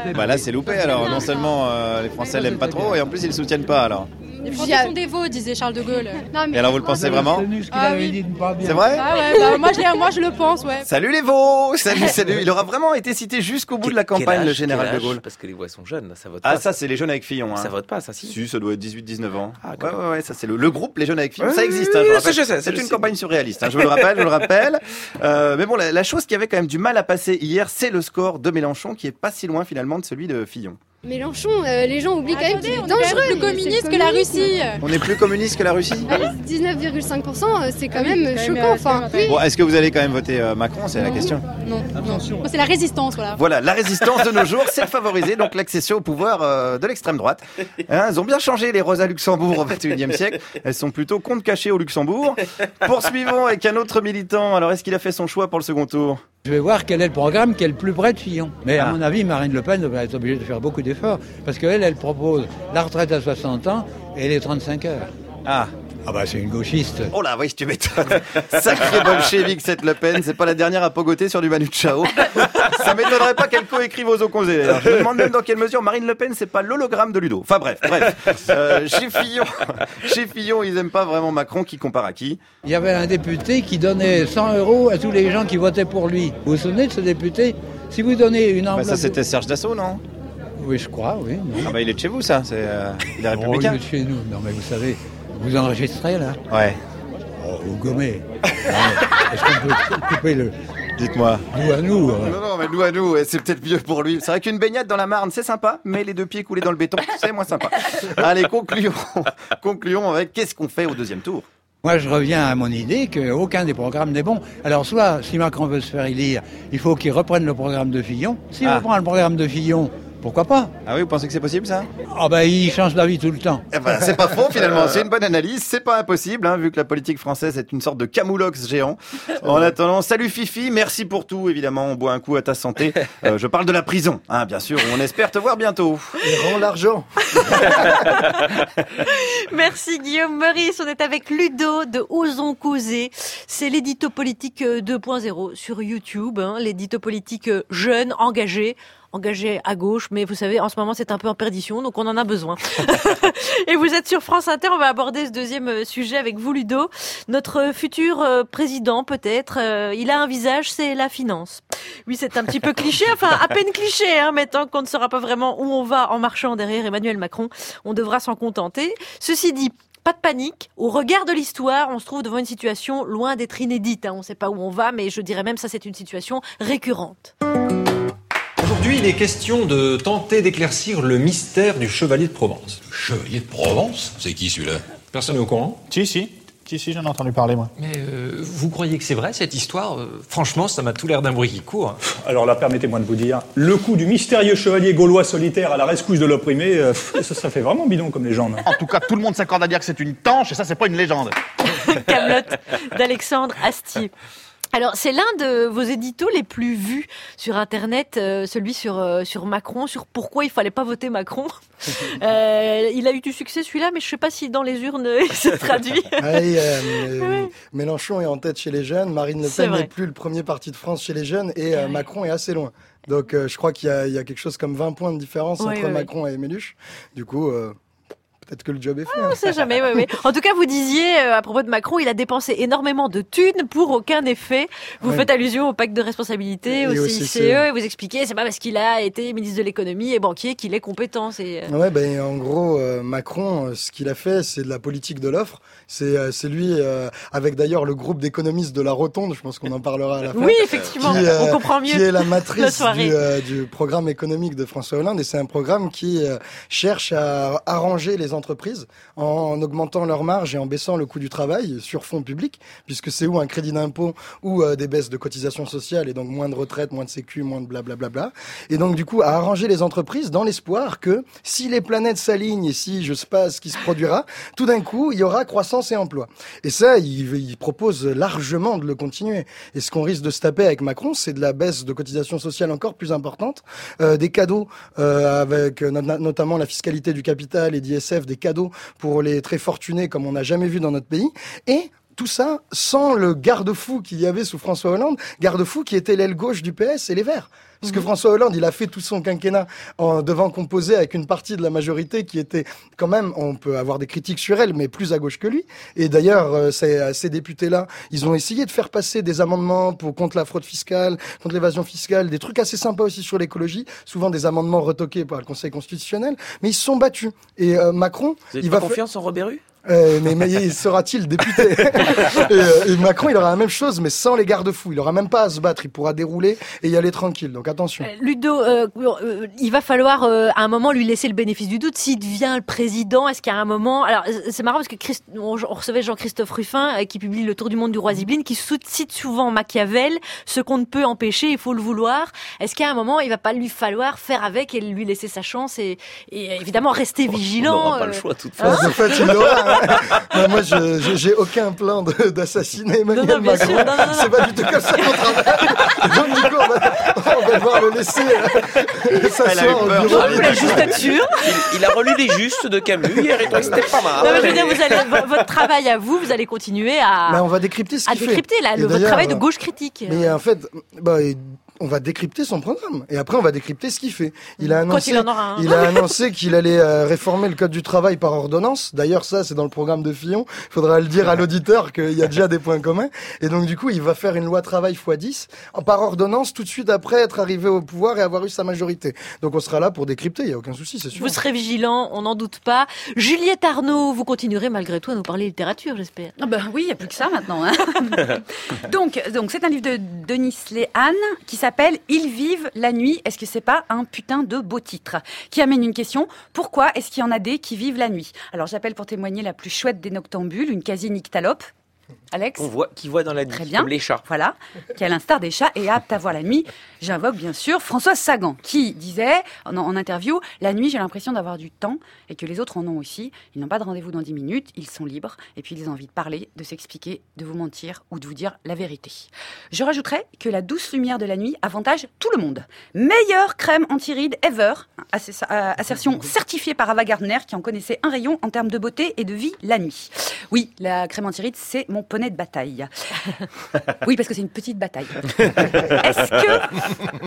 Bah là c'est loupé alors, non seulement euh, les Français l'aiment pas trop et en plus ils le soutiennent pas alors. Les Français sont des veaux, disait Charles de Gaulle. Non, mais Et alors vous le pensez vraiment? Ah oui. C'est vrai? Ah ouais, bah, moi, je, l'ai- moi je le pense, ouais. Salut les veaux! Salut, salut! Il aura vraiment été cité jusqu'au bout de la campagne, Quel âge, le général quel de Gaulle. âge Parce que les voix sont jeunes, ça vote Ah pas. ça c'est les jeunes avec Fillon. Hein. Ça vote pas, ça si. Si, ça doit être dix-huit dix-neuf ans. Ah, ouais, ouais, ouais, ça c'est le, le groupe Les Jeunes avec Fillon. Ouais, Ça existe, hein, je, oui, le rappelle. ça, je sais, ça, C'est je une sais. campagne surréaliste, hein, je vous le rappelle, je vous le rappelle. Euh, mais bon, la, la chose qui avait quand même du mal à passer hier, c'est le score de Mélenchon qui est pas si loin finalement de celui de Fillon. Mélenchon, euh, les gens oublient quand même qu'il est on est dangereux. quand même plus lui, communiste c'est que la communiste. Russie. On est plus communiste que la Russie? dix-neuf virgule cinq pour cent, euh, c'est quand Ah oui, même c'est quand même, choquant. euh, Enfin, c'est Bon, est-ce que vous allez quand même voter euh, Macron? C'est la question. non, non. C'est la résistance, voilà. Voilà, la résistance de nos jours, c'est de favoriser donc l'accession au pouvoir euh, de l'extrême droite. Hein, ils ont bien changé les Rosa Luxembourg au vingt et unième siècle. Elles sont plutôt compte caché au Luxembourg. Poursuivons avec un autre militant. Alors, est-ce qu'il a fait son choix pour le second tour? Je vais voir quel est le programme qui est le plus près de Fillon. Mais à Ah. mon avis, Marine Le Pen va être obligée de faire beaucoup d'efforts. Parce qu'elle, elle propose la retraite à soixante ans et les trente-cinq heures. Ah. Ah bah c'est une gauchiste. Oh là, oui, tu m'étonnes. Sacré bolchevique cette Le Pen. C'est pas la dernière à pogoter sur du Manu Chao. Ça m'étonnerait pas qu'elle coécrive aux opposés. d'ailleurs. Je me demande même dans quelle mesure Marine Le Pen, c'est pas l'hologramme de Ludo. Enfin bref, bref. Euh, chez Fillon, chez Fillon, ils aiment pas vraiment Macron qui compare à qui? Il y avait un député qui donnait cent euros à tous les gens qui votaient pour lui. Vous vous souvenez de ce député? Si vous donnez une Bah, enveloppe... ça c'était Serge Dassault, non? Oui, je crois, oui. Ah bah il est de chez vous, ça. C'est euh, il est Oh, républicain. il est de chez nous. Non mais vous savez, vous enregistrez là? Ouais. Oh, vous gommez. Non, mais Est-ce qu'on peut couper le... Dites-moi. Nous à nous. euh. Non, non, mais nous à nous, c'est peut-être mieux pour lui. C'est vrai qu'une baignade dans la Marne, c'est sympa, mais les deux pieds coulés dans le béton, c'est moins sympa. Allez, concluons. Concluons avec qu'est-ce qu'on fait au deuxième tour? Moi, je reviens à mon idée qu'aucun des programmes n'est bon. Alors, soit, si Macron veut se faire élire, il faut qu'il reprenne le programme de Fillon. S'il Ah. reprend le programme de Fillon, pourquoi pas? Ah oui, vous pensez que c'est possible, ça? Ah ben, il change d'avis tout le temps. Eh ben, c'est pas faux finalement, c'est une bonne analyse, c'est pas impossible, hein, vu que la politique française est une sorte de camoulox géant. En attendant, salut Fifi, merci pour tout, évidemment, on boit un coup à ta santé. Euh, je parle de la prison, hein, bien sûr, on espère te voir bientôt. Et rends l'argent. Merci Guillaume Meurice, on est avec Ludo de Osons Causer. C'est l'édito politique deux point zéro sur YouTube, hein, l'édito politique jeune, engagé. engagé à gauche, mais vous savez, en ce moment, c'est un peu en perdition, donc on en a besoin. Et vous êtes sur France Inter, on va aborder ce deuxième sujet avec vous, Ludo. Notre futur euh, président, peut-être, euh, il a un visage, c'est la finance. Oui, c'est un petit peu cliché, enfin, à peine cliché, hein, mais tant qu'on ne saura pas vraiment où on va en marchant derrière Emmanuel Macron, on devra s'en contenter. Ceci dit, pas de panique. Au regard de l'histoire, on se trouve devant une situation loin d'être inédite. Hein. On ne sait pas où on va, mais je dirais même ça, c'est une situation récurrente. Aujourd'hui, il est question de tenter d'éclaircir le mystère du chevalier de Provence. Chevalier de Provence? C'est qui celui-là? Personne n'est au courant? Si, si. Si, si, j'en ai entendu parler, moi. Mais euh, vous croyez que c'est vrai, cette histoire? euh, Franchement, ça m'a tout l'air d'un bruit qui court. Alors là, permettez-moi de vous dire, le coup du mystérieux chevalier gaulois solitaire à la rescousse de l'opprimé, euh, ça, ça fait vraiment bidon comme légende. En tout cas, tout le monde s'accorde à dire que c'est une tanche, et ça, c'est pas une légende. Camelot d'Alexandre Astier. Alors, c'est l'un de vos éditos les plus vus sur Internet, euh, celui sur euh, sur Macron, sur pourquoi il fallait pas voter Macron. Euh, il a eu du succès celui-là, mais je sais pas si dans les urnes il se traduit. Ah, et, euh, oui. Mélenchon est en tête chez les jeunes, Marine Le Pen n'est plus le premier parti de France chez les jeunes, et euh, Macron est assez loin. Donc, euh, je crois qu'il y a, il y a quelque chose comme vingt points de différence oui, entre oui, Macron et Méluche. Du coup... Euh, Peut-être que le job est fait. On ne sait jamais, oui, oui. En tout cas, vous disiez, euh, à propos de Macron, il a dépensé énormément de thunes pour aucun effet. Vous ouais. faites allusion au pacte de responsabilité, et au au C I C E, C I C E. et vous expliquez, c'est pas parce qu'il a été ministre de l'économie et banquier qu'il est compétent. C'est... Ouais, ben, en gros, euh, Macron, euh, ce qu'il a fait, c'est de la politique de l'offre. C'est, euh, c'est lui, euh, avec d'ailleurs le groupe d'économistes de la Rotonde, je pense qu'on en parlera à la fin. Oui, effectivement, qui, euh, on comprend mieux. Qui est la matrice la du, euh, du programme économique de François Hollande. Et c'est un programme qui euh, cherche à arranger les entreprises en augmentant leurs marges et en baissant le coût du travail sur fonds publics, puisque c'est où un crédit d'impôt ou euh, des baisses de cotisations sociales, et donc moins de retraite, moins de sécu, moins de blablabla. Bla bla. Et donc du coup, à arranger les entreprises dans l'espoir que si les planètes s'alignent et si je sais pas ce qui se produira, tout d'un coup, il y aura croissance et emploi. Et ça, il, il propose largement de le continuer. Et ce qu'on risque de se taper avec Macron, c'est de la baisse de cotisations sociales encore plus importante, euh, des cadeaux euh, avec euh, not- notamment la fiscalité du capital et d'I S F, des cadeaux pour les très fortunés comme on n'a jamais vu dans notre pays, et tout ça sans le garde-fou qu'il y avait sous François Hollande, garde-fou qui était l'aile gauche du P S et les Verts. Parce que François Hollande, il a fait tout son quinquennat en devant composer avec une partie de la majorité qui était quand même, on peut avoir des critiques sur elle, mais plus à gauche que lui. Et d'ailleurs, euh, ces, ces députés-là, ils ont essayé de faire passer des amendements pour, contre la fraude fiscale, contre l'évasion fiscale, des trucs assez sympas aussi sur l'écologie, souvent des amendements retoqués par le Conseil constitutionnel, mais ils se sont battus. Et euh, Macron, Vous avez il pas va confiance fa- en Robert Hue? Euh, mais, mais sera-t-il député? et, euh, et Macron, il aura la même chose, mais sans les garde-fous. Il aura même pas à se battre. Il pourra dérouler et y aller tranquille. Donc attention. Euh, Ludo, euh, euh, il va falloir euh, à un moment lui laisser le bénéfice du doute. S'il devient le président, est-ce qu'à un moment... Alors, c'est marrant parce que Christ... on recevait Jean-Christophe Ruffin euh, qui publie Le Tour du monde du roi Zibeline, qui cite souvent Machiavel, ce qu'on ne peut empêcher, il faut le vouloir. Est-ce qu'à un moment, il va pas lui falloir faire avec et lui laisser sa chance et, et évidemment rester vigilant? On n'aura pas euh... le choix, de toute Hein façon. en fait, il l'aura. Non, moi, je, je, j'ai aucun plan de, d'assassiner Emmanuel Non, non, bien Macron. sûr, non, non, non. C'est pas du tout comme ça qu'on travaille. Donc, du coup, on va, on va devoir le laisser euh, s'asseoir au bureau. Je voulais juste être sûr. Il, il a relu les Justes de Camus hier et toi, c'était pas mal. Non, mais je veux dire, vous allez, v- votre travail à vous, vous allez continuer à, Bah, on va décrypter ce à qu'il fait. décrypter là, Et le, votre d'ailleurs, travail de euh, gauche critique. Mais en fait, bah, et- on va décrypter son programme et après on va décrypter ce qu'il fait. Il a Quand annoncé, il en aura un. il a annoncé qu'il allait euh, réformer le code du travail par ordonnance. D'ailleurs, ça c'est dans le programme de Fillon. Il faudra le dire à l'auditeur qu'il y a déjà des points communs. Et donc du coup, il va faire une loi travail fois dix en- par ordonnance tout de suite après être arrivé au pouvoir et avoir eu sa majorité. Donc on sera là pour décrypter. Il y a aucun souci, c'est sûr. Vous serez vigilant, on n'en doute pas. Juliette Arnaud, vous continuerez malgré tout à nous parler littérature, j'espère. Ah ben oui, il n'y a plus que ça maintenant. Hein. donc, donc c'est un livre de Denis Léhan qui s'appelle « Ils vivent la nuit ». Est-ce que c'est pas un putain de beau titre? Qui amène une question. Pourquoi est-ce qu'il y en a des qui vivent la nuit? Alors j'appelle pour témoigner la plus chouette des noctambules, une quasi-nyctalope. Alex? On voit, qui voit dans la nuit, Très bien. comme les chats. Voilà, qui à l'instar des chats est apte à voir la nuit. J'invoque bien sûr Françoise Sagan, qui disait en, en interview « La nuit, j'ai l'impression d'avoir du temps et que les autres en ont aussi. Ils n'ont pas de rendez-vous dans dix minutes, ils sont libres et puis ils ont envie de parler, de s'expliquer, de vous mentir ou de vous dire la vérité. » Je rajouterais que la douce lumière de la nuit avantage tout le monde. Meilleure crème anti-rides ever, Ass- euh, assertion certifiée par Ava Gardner qui en connaissait un rayon en termes de beauté et de vie la nuit. Oui, la crème anti-rides, c'est mon poney bonnet de bataille. Oui, parce que c'est une petite bataille. Est-ce que...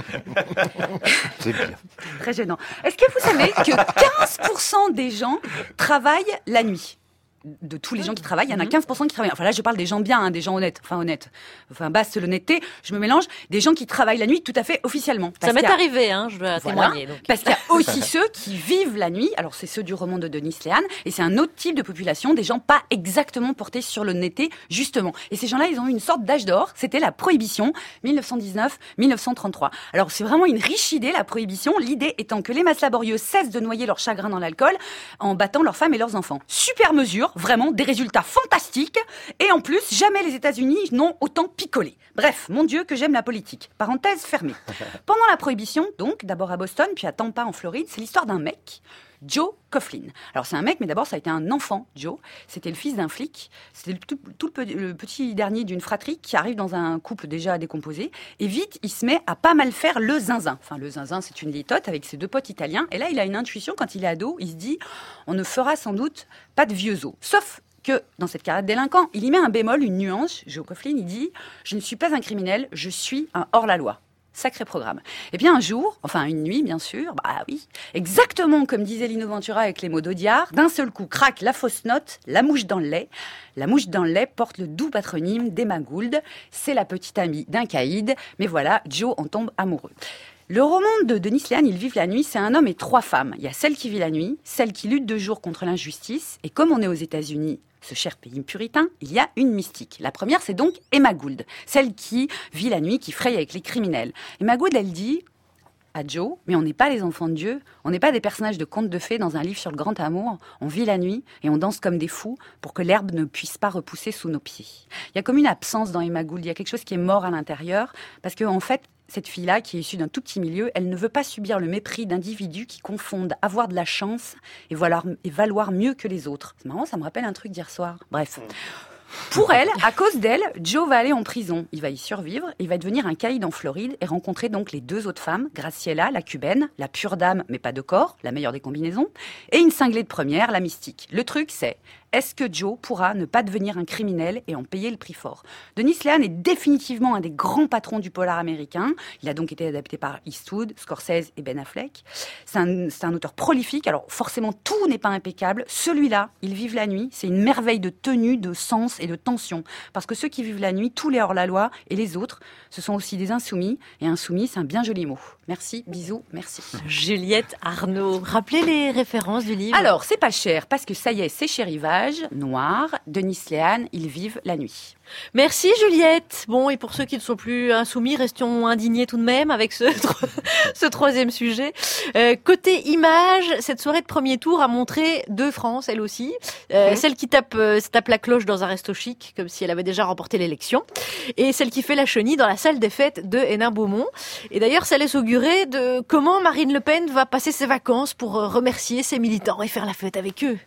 C'est bien. Très gênant. Est-ce que vous savez que quinze pour cent des gens travaillent la nuit ? De tous les gens qui travaillent, il y en a quinze pour cent qui travaillent. Enfin là, je parle des gens bien, hein, des gens honnêtes. Enfin honnêtes. Enfin basse l'honnêteté, je me mélange. Des gens qui travaillent la nuit tout à fait officiellement. Ça m'est qu'il y a- arrivé, hein, je dois Voilà. témoigner. donc. Parce qu'il y a aussi ceux qui vivent la nuit. Alors, c'est ceux du roman de Denis Léane. Et c'est un autre type de population, des gens pas exactement portés sur l'honnêteté, justement. Et ces gens-là, ils ont eu une sorte d'âge d'or. C'était la prohibition, dix-neuf cent dix-neuf à dix-neuf cent trente-trois. Alors, c'est vraiment une riche idée, la prohibition. L'idée étant que les masses laborieuses cessent de noyer leur chagrin dans l'alcool en battant leurs femmes et leurs enfants. Super mesure, vraiment, des résultats fantastiques. Et en plus, jamais les États-Unis n'ont autant picolé. Bref, mon Dieu, que j'aime la politique. Parenthèse fermée. Pendant la prohibition, donc, d'abord à Boston, puis à Tampa en Floride, c'est l'histoire d'un mec, Joe Coughlin. Alors c'est un mec, mais d'abord ça a été un enfant, Joe. C'était le fils d'un flic. C'était le, tout, tout le, pe- le petit dernier d'une fratrie qui arrive dans un couple déjà décomposé. Et vite, il se met à pas mal faire le zinzin. Enfin, le zinzin, c'est une litote avec ses deux potes italiens. Et là, il a une intuition quand il est ado. Il se dit, on ne fera sans doute pas de vieux os. Sauf que dans cette carrière de délinquant, il y met un bémol, une nuance. Joe Coughlin, il dit, je ne suis pas un criminel, je suis un hors-la-loi. Sacré programme. Et bien un jour, enfin une nuit bien sûr, bah oui, exactement comme disait Lino Ventura avec les mots d'Audiard, d'un seul coup craque la fausse note, la mouche dans le lait. La mouche dans le lait porte le doux patronyme d'Emma Gould. C'est la petite amie d'un caïd, mais voilà, Joe en tombe amoureux. Le roman de Denis Léane, Ils vivent la nuit, c'est un homme et trois femmes. Il y a celle qui vit la nuit, celle qui lutte de jour contre l'injustice, et comme on est aux États-Unis, ce cher pays puritain, il y a une mystique. La première, c'est donc Emma Gould, celle qui vit la nuit, qui fraye avec les criminels. Emma Gould, elle dit à Joe, mais on n'est pas les enfants de Dieu, on n'est pas des personnages de contes de fées dans un livre sur le grand amour, on vit la nuit et on danse comme des fous pour que l'herbe ne puisse pas repousser sous nos pieds. Il y a comme une absence dans Emma Gould, il y a quelque chose qui est mort à l'intérieur, parce que en fait, cette fille-là, qui est issue d'un tout petit milieu, elle ne veut pas subir le mépris d'individus qui confondent avoir de la chance et valoir, et valoir mieux que les autres. C'est marrant, ça me rappelle un truc d'hier soir. Bref. Pour elle, à cause d'elle, Joe va aller en prison. Il va y survivre, il va devenir un caïd en Floride et rencontrer donc les deux autres femmes, Graciela, la cubaine, la pure dame mais pas de corps, la meilleure des combinaisons, et une cinglée de première, la mystique. Le truc c'est, est-ce que Joe pourra ne pas devenir un criminel et en payer le prix fort ? Denis Léane est définitivement un des grands patrons du polar américain. Il a donc été adapté par Eastwood, Scorsese et Ben Affleck. C'est un, c'est un auteur prolifique, alors forcément tout n'est pas impeccable. Celui-là, Ils vivent la nuit, c'est une merveille de tenue, de sens et de tension. Parce que ceux qui vivent la nuit, tous les hors-la-loi et les autres, ce sont aussi des insoumis. Et insoumis, c'est un bien joli mot. Merci, bisous, merci. Juliette Arnaud, rappelez les références du livre. Alors, c'est pas cher, parce que ça y est, c'est chez Rivage, Noir, Denis Léane, Ils vivent la nuit. Merci Juliette. Bon, et pour ceux qui ne sont plus insoumis, restons indignés tout de même avec ce, ce troisième sujet. Euh, côté image, cette soirée de premier tour a montré deux France, elle aussi. Euh, mmh. Celle qui tape, euh, tape la cloche dans un resto chic, comme si elle avait déjà remporté l'élection. Et celle qui fait la chenille dans la salle des fêtes de Hénin-Beaumont. Et d'ailleurs, ça laisse augurer de comment Marine Le Pen va passer ses vacances pour remercier ses militants et faire la fête avec eux.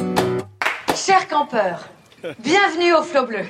Chers campeurs, bienvenue au Flot Bleu.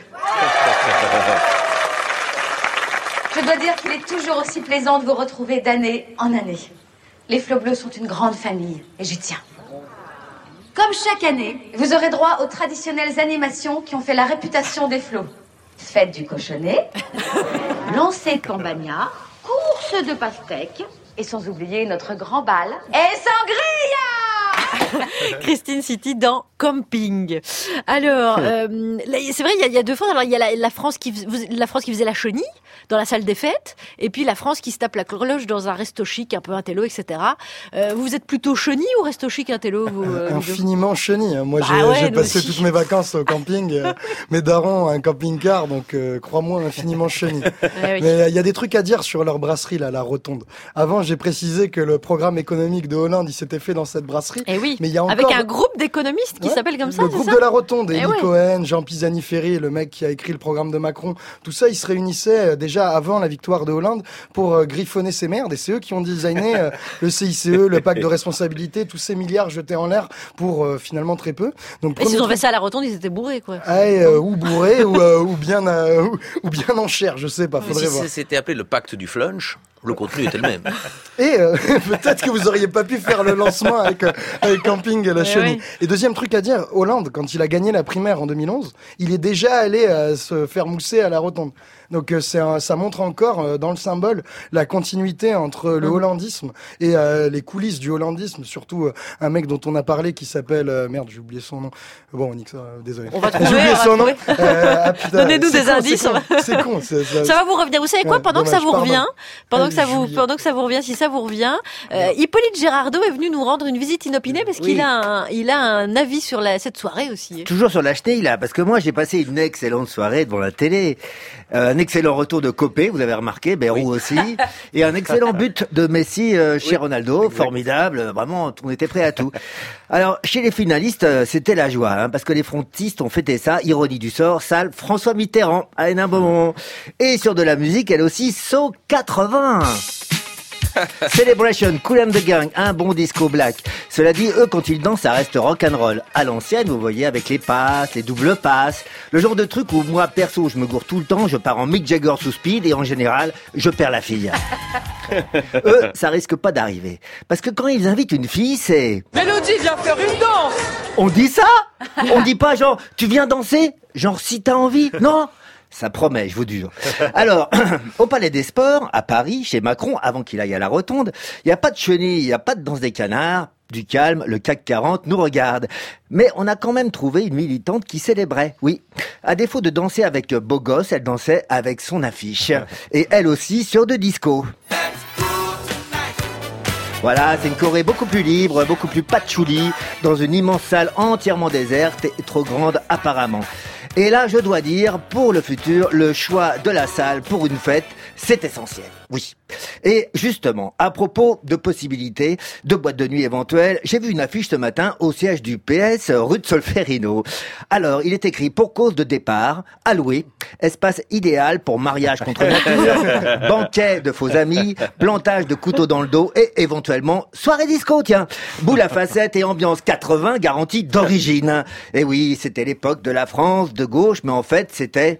Je dois dire qu'il est toujours aussi plaisant de vous retrouver d'année en année. Les Flots Bleus sont une grande famille et j'y tiens. Comme chaque année, vous aurez droit aux traditionnelles animations qui ont fait la réputation des flots. Fête du cochonnet, lancer de campagnard, course de pastèques et sans oublier notre grand bal et sangria. Christine City dans Camping. Alors, euh, là, c'est vrai, il y, a, il y a deux fois. Alors, il y a la, la France qui, la France qui faisait la chenille dans la salle des fêtes, et puis la France qui se tape la cloche dans un resto chic, un peu intello, et cetera. Euh, vous êtes plutôt chenille ou resto chic intello, vous euh, Infiniment chenille. Moi, j'ai, ah ouais, j'ai passé aussi. toutes mes vacances au camping. euh, mes darons, un camping-car, donc euh, crois-moi, infiniment chenille. Ouais, oui. Mais il euh, y a des trucs à dire sur leur brasserie, là, la Rotonde. Avant, j'ai précisé que le programme économique de Hollande, il s'était fait dans cette brasserie. Et oui. Mais il y a encore... Avec un groupe d'économistes qui Ouais, s'appelle comme ça, le c'est groupe ça de la Rotonde, Eh Élie ouais. Cohen, Jean Pisani-Ferry, le mec qui a écrit le programme de Macron, tout ça, ils se réunissaient euh, déjà avant la victoire de Hollande pour euh, griffonner ces merdes, et c'est eux qui ont designé euh, le C I C E, le pacte de responsabilité, tous ces milliards jetés en l'air pour euh, finalement très peu. Donc, Et s'ils ont truc- fait ça à la Rotonde, ils étaient bourrés, quoi. Ah, et, euh, ou bourrés, ou, euh, ou bien, euh, ou, ou bien en chair, je sais pas, faudrait Si voir. c'était appelé le pacte du flunch. Le contenu était le même. Et euh, peut-être que vous auriez pas pu faire le lancement avec, euh, avec Camping La Eh Chenille. oui. Et deuxième truc à dire, Hollande, quand il a gagné la primaire en deux mille onze, il est déjà allé euh, se faire mousser à la rotonde. Donc euh, c'est un, ça montre encore euh, dans le symbole la continuité entre le Mhm. hollandisme et euh, les coulisses du hollandisme. Surtout euh, un mec dont on a parlé qui s'appelle euh, merde, j'ai oublié son nom. Bon, on nique ça, euh, désolé. On va J'ai trouver, oublié on va son nom. trouver. Euh, ah, putain, Donnez-nous c'est des con, indices, C'est on con, va- c'est con. c'est- ça- Ça va vous revenir. Vous savez quoi? Ouais, Pendant que ça dommage, vous pardon. revient, pendant que ça Allez, vous, Julie. pendant que ça vous revient, si ça vous revient, euh, Hippolyte Gérardot est venu nous rendre une visite inopinée parce qu'il Oui. a un, il a un avis sur la, cette soirée aussi. Toujours sur la chenille, là, parce que moi, j'ai passé une excellente soirée devant la télé. Euh, un excellent retour de Copé, vous avez remarqué, Bérou aussi. Et un excellent but de Messi euh, chez Ronaldo, formidable, euh, vraiment, on était prêt à tout. Alors, chez les finalistes, euh, c'était la joie, hein, parce que les frontistes ont fêté ça, ironie du sort, salle François Mitterrand, à Hénin Beaumont. Et sur de la musique, elle aussi, saut quatre-vingts. Celebration, Kool and the Gang, un bon disco black. Cela dit, eux, quand ils dansent, ça reste rock'n'roll. À l'ancienne, vous voyez, avec les passes, les doubles passes. Le genre de truc où moi, perso, je me gourre tout le temps, je pars en Mick Jagger sous speed et en général, je perds la fille. Eux, ça risque pas d'arriver. Parce que quand ils invitent une fille, c'est... Mélodie, viens faire une danse. On dit ça? On dit pas genre, tu viens danser? Genre, si t'as envie? Non? Ça promet, je vous jure. Alors, au Palais des Sports, à Paris, chez Macron, avant qu'il aille à la Rotonde, il n'y a pas de chenille, il n'y a pas de danse des canards, du calme, le C A C quarante nous regarde. Mais on a quand même trouvé une militante qui célébrait, oui. À défaut de danser avec beau gosse, elle dansait avec son affiche. Et elle aussi sur de disco. Voilà, c'est une choré beaucoup plus libre, beaucoup plus patchouli, dans une immense salle entièrement déserte et trop grande apparemment. Et là, je dois dire, pour le futur, le choix de la salle pour une fête, c'est essentiel. Oui. Et justement, à propos de possibilités de boîte de nuit éventuelles, j'ai vu une affiche ce matin au siège du P S rue de Solferino. Alors, il est écrit pour cause de départ, à louer, espace idéal pour mariage contre nature, banquet de faux amis, plantage de couteau dans le dos et éventuellement soirée disco, tiens. Boule à facettes et ambiance quatre-vingts garantie d'origine. Et oui, c'était l'époque de la France de gauche, mais en fait, c'était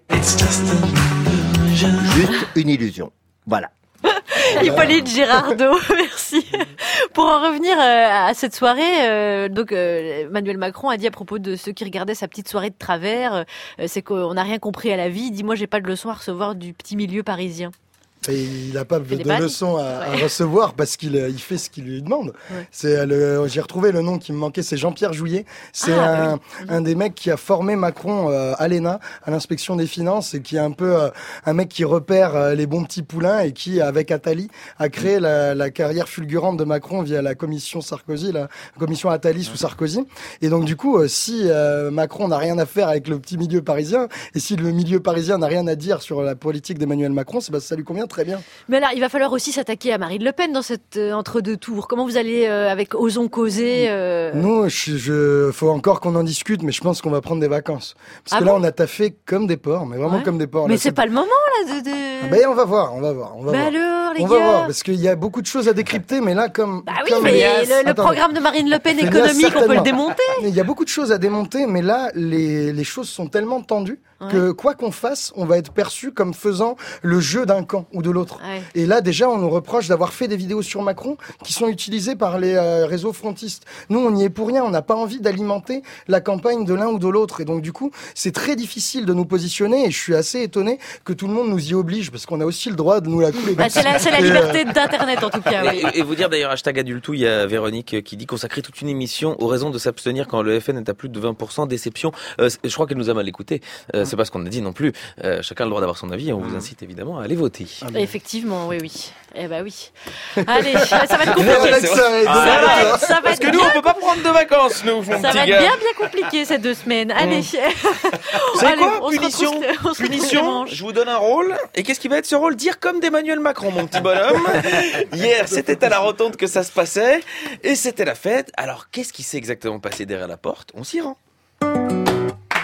juste une illusion. Voilà. Hippolyte Gérardot, merci. Pour en revenir euh, à cette soirée, euh, donc euh, Emmanuel Macron a dit à propos de ceux qui regardaient sa petite soirée de travers, euh, c'est qu'on n'a rien compris à la vie. Dis-moi, j'ai pas de leçon à recevoir du petit milieu parisien. Et il n'a pas Fait des de vannes. leçon à, à recevoir parce qu'il euh, il fait ce qu'il lui demande. Ouais. C'est le, j'ai retrouvé le nom qui me manquait, c'est Jean-Pierre Jouillet. C'est Ah, un, un des mecs qui a formé Macron euh, à l'E N A, à l'inspection des finances, et qui est un peu euh, un mec qui repère euh, les bons petits poulains et qui, avec Attali, a créé la, la carrière fulgurante de Macron via la commission Sarkozy, la commission Attali sous Sarkozy. Et donc du coup, euh, si euh, Macron n'a rien à faire avec le petit milieu parisien, et si le milieu parisien n'a rien à dire sur la politique d'Emmanuel Macron, c'est parce que ça lui convient très bien. Mais alors, il va falloir aussi s'attaquer à Marine Le Pen dans cette euh, entre-deux tours. Comment vous allez euh, avec Osons causer euh... Nous, je, je, faut encore qu'on en discute, mais je pense qu'on va prendre des vacances. Parce Ah que là, bon on a taffé comme des porcs, mais vraiment Ouais. comme des porcs. Mais Là, c'est pas le moment là de. de... Ah ben, on va voir, on va voir, on va Bah voir. alors, les on gars. va voir, parce qu'il y a beaucoup de choses à décrypter, mais là, comme. Ah oui, comme mais Elias- le, le Attends. programme de Marine Le Pen Elias, économique, on peut le certainement. démonter. Mais il y a beaucoup de choses à démonter, mais là, les, les choses sont tellement tendues que quoi qu'on fasse, on va être perçu comme faisant le jeu d'un camp ou de l'autre. Ouais. Et là, déjà, on nous reproche d'avoir fait des vidéos sur Macron qui sont utilisées par les euh, réseaux frontistes. Nous, on n'y est pour rien. On n'a pas envie d'alimenter la campagne de l'un ou de l'autre. Et donc, du coup, c'est très difficile de nous positionner. Et je suis assez étonné que tout le monde nous y oblige, parce qu'on a aussi le droit de nous la couler. Bah, c'est la, c'est la Et, euh, liberté d'Internet en tout cas. Oui. Et, et vous dire d'ailleurs, hashtag adultou, il y a Véronique qui dit consacrer toute une émission aux raisons de s'abstenir quand le F N est à plus de vingt pour cent. Déception. Euh, je crois qu'elle nous a mal écouté. Euh, c'est pas ce qu'on a dit non plus. Euh, chacun a le droit d'avoir son avis et on vous incite évidemment à aller voter. Effectivement, oui, oui. Eh ben oui. Allez, ça va être compliqué. Relax, ça, ça va être- va, ça va Parce être que nous, bien- on peut pas prendre de vacances, nous, mon Ça petit va être gars. bien, bien compliqué ces deux semaines. Allez. C'est Allez, quoi on se Punition. retrouve- on se retrouve Punition. dimanche. Je vous donne un rôle. Et qu'est-ce qui va être ce rôle? Dire comme d'Emmanuel Macron, mon petit bonhomme. Hier, c'était à la Rotonde que ça se passait. Et c'était la fête. Alors, qu'est-ce qui s'est exactement passé derrière la porte? On s'y rend.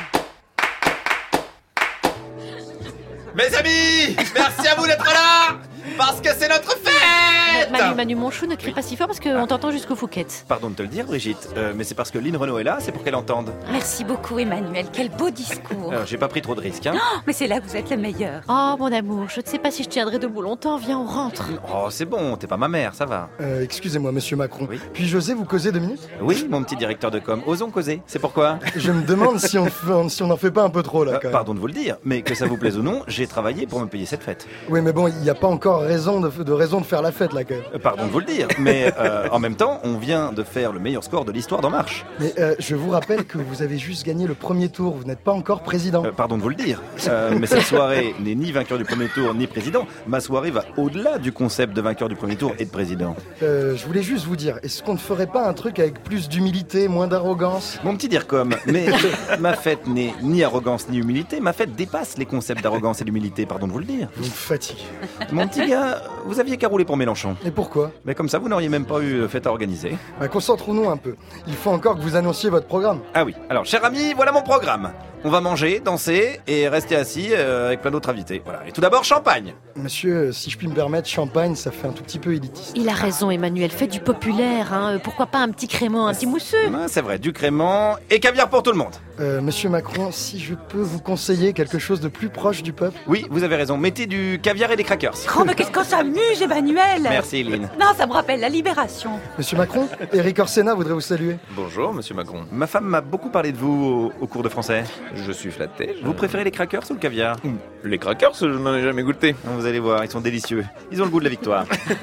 Mes amis, merci à vous d'être là. Parce que c'est notre fête. Manu, Manu, mon chou, ne crie pas si fort parce qu'on t'entend jusqu'au Fouquet. Pardon de te le dire, Brigitte, euh, mais c'est parce que Lynn Renault est là, c'est pour qu'elle entende. Merci beaucoup, Emmanuel. Quel beau discours. Alors, j'ai pas pris trop de risques, hein. Oh, mais c'est là que vous êtes le meilleur. Oh, mon amour, je ne sais pas si je tiendrai debout longtemps. Viens, on rentre. Oh, c'est bon, t'es pas ma mère, ça va. Euh, excusez-moi, monsieur Macron. Puis-je oser vous causer deux minutes? Oui, mon petit directeur de com, osons causer. C'est pourquoi? Je me demande si on fait- si on n'en fait pas un peu trop là. Euh, Quand même. pardon de vous le dire, mais que ça vous plaise ou non, j'ai travaillé pour me payer cette fête. Oui, mais bon, il n'y a pas encore raison de, de raison de faire la fête là quand même. Euh, Pardon de vous le dire, mais euh, en même temps, on vient de faire le meilleur score de l'histoire d'En Marche. Mais euh, je vous rappelle que vous avez juste gagné le premier tour. Vous n'êtes pas encore président. Euh, pardon de vous le dire, euh, mais cette soirée n'est ni vainqueur du premier tour ni président. Ma soirée va au-delà du concept de vainqueur du premier tour et de président. Euh, je voulais juste vous dire, est-ce qu'on ne ferait pas un truc avec plus d'humilité, moins d'arrogance? Mon petit Dircom, mais ma fête n'est ni arrogance ni humilité. Ma fête dépasse les concepts d'arrogance et d'humilité, pardon de vous le dire. Vous me fatiguez. Mon petit gars, vous aviez qu'à rouler pour Mélenchon. Et pourquoi? Mais comme ça, vous n'auriez même pas eu fête à organiser. Bah, concentrons-nous un peu. Il faut encore que vous annonciez votre programme. Ah oui, alors cher ami, voilà mon programme. On va manger, danser et rester assis euh, avec plein d'autres invités. Voilà. Et tout d'abord, champagne. Monsieur, si je puis me permettre, champagne, ça fait un tout petit peu élitiste. Il a raison, Emmanuel. Fais du populaire. Hein. Pourquoi pas un petit crément, un petit mousseux? Ah, c'est vrai, du crément et caviar pour tout le monde. Euh, monsieur Macron, si je peux vous conseiller quelque chose de plus proche du peuple. Oui, vous avez raison. Mettez du caviar et des crackers. Oh, mais qu'est-ce qu'on s'amuse, Emmanuel. Merci, Lynn. Non, ça me rappelle la libération. Monsieur Macron, Éric Orsena voudrait vous saluer. Bonjour, monsieur Macron. Ma femme m'a beaucoup parlé de vous au, au cours de français. Je suis flatté. je- Vous préférez les crackers ou le caviar? Les crackers, je n'en ai jamais goûté. Vous allez voir, ils sont délicieux. Ils ont le goût de la victoire.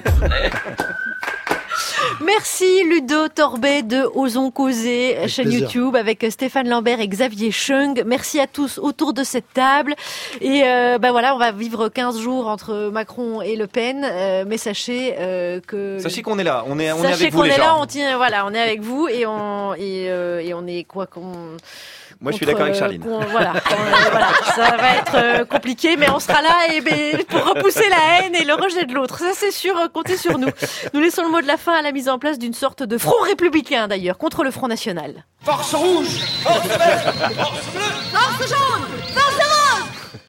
Merci Ludo Torbet de Osons Causer, Avec chaîne plaisir. YouTube avec Stéphane Lambert et Xavier Chung. Merci à tous autour de cette table. Et euh, bah voilà, on va vivre quinze jours entre Macron et Le Pen. Euh, mais sachez euh, que... Sachez qu'on est là, on est, on est Sachez avec vous qu'on les est gens. là, on tient, voilà, on est avec vous et on et, euh, et on est quoi qu'on. Moi, je suis contre, d'accord avec euh, Charline. qu'on- Voilà, qu'on- voilà, ça va être euh, compliqué, mais on sera là et, ben, pour repousser la haine et le rejet de l'autre. Ça, c'est sûr, euh, comptez sur nous. Nous laissons le mot de la fin à la mise en place d'une sorte de front républicain, d'ailleurs, contre le Front National. Force rouge, force verte, force bleue, Force jaune, force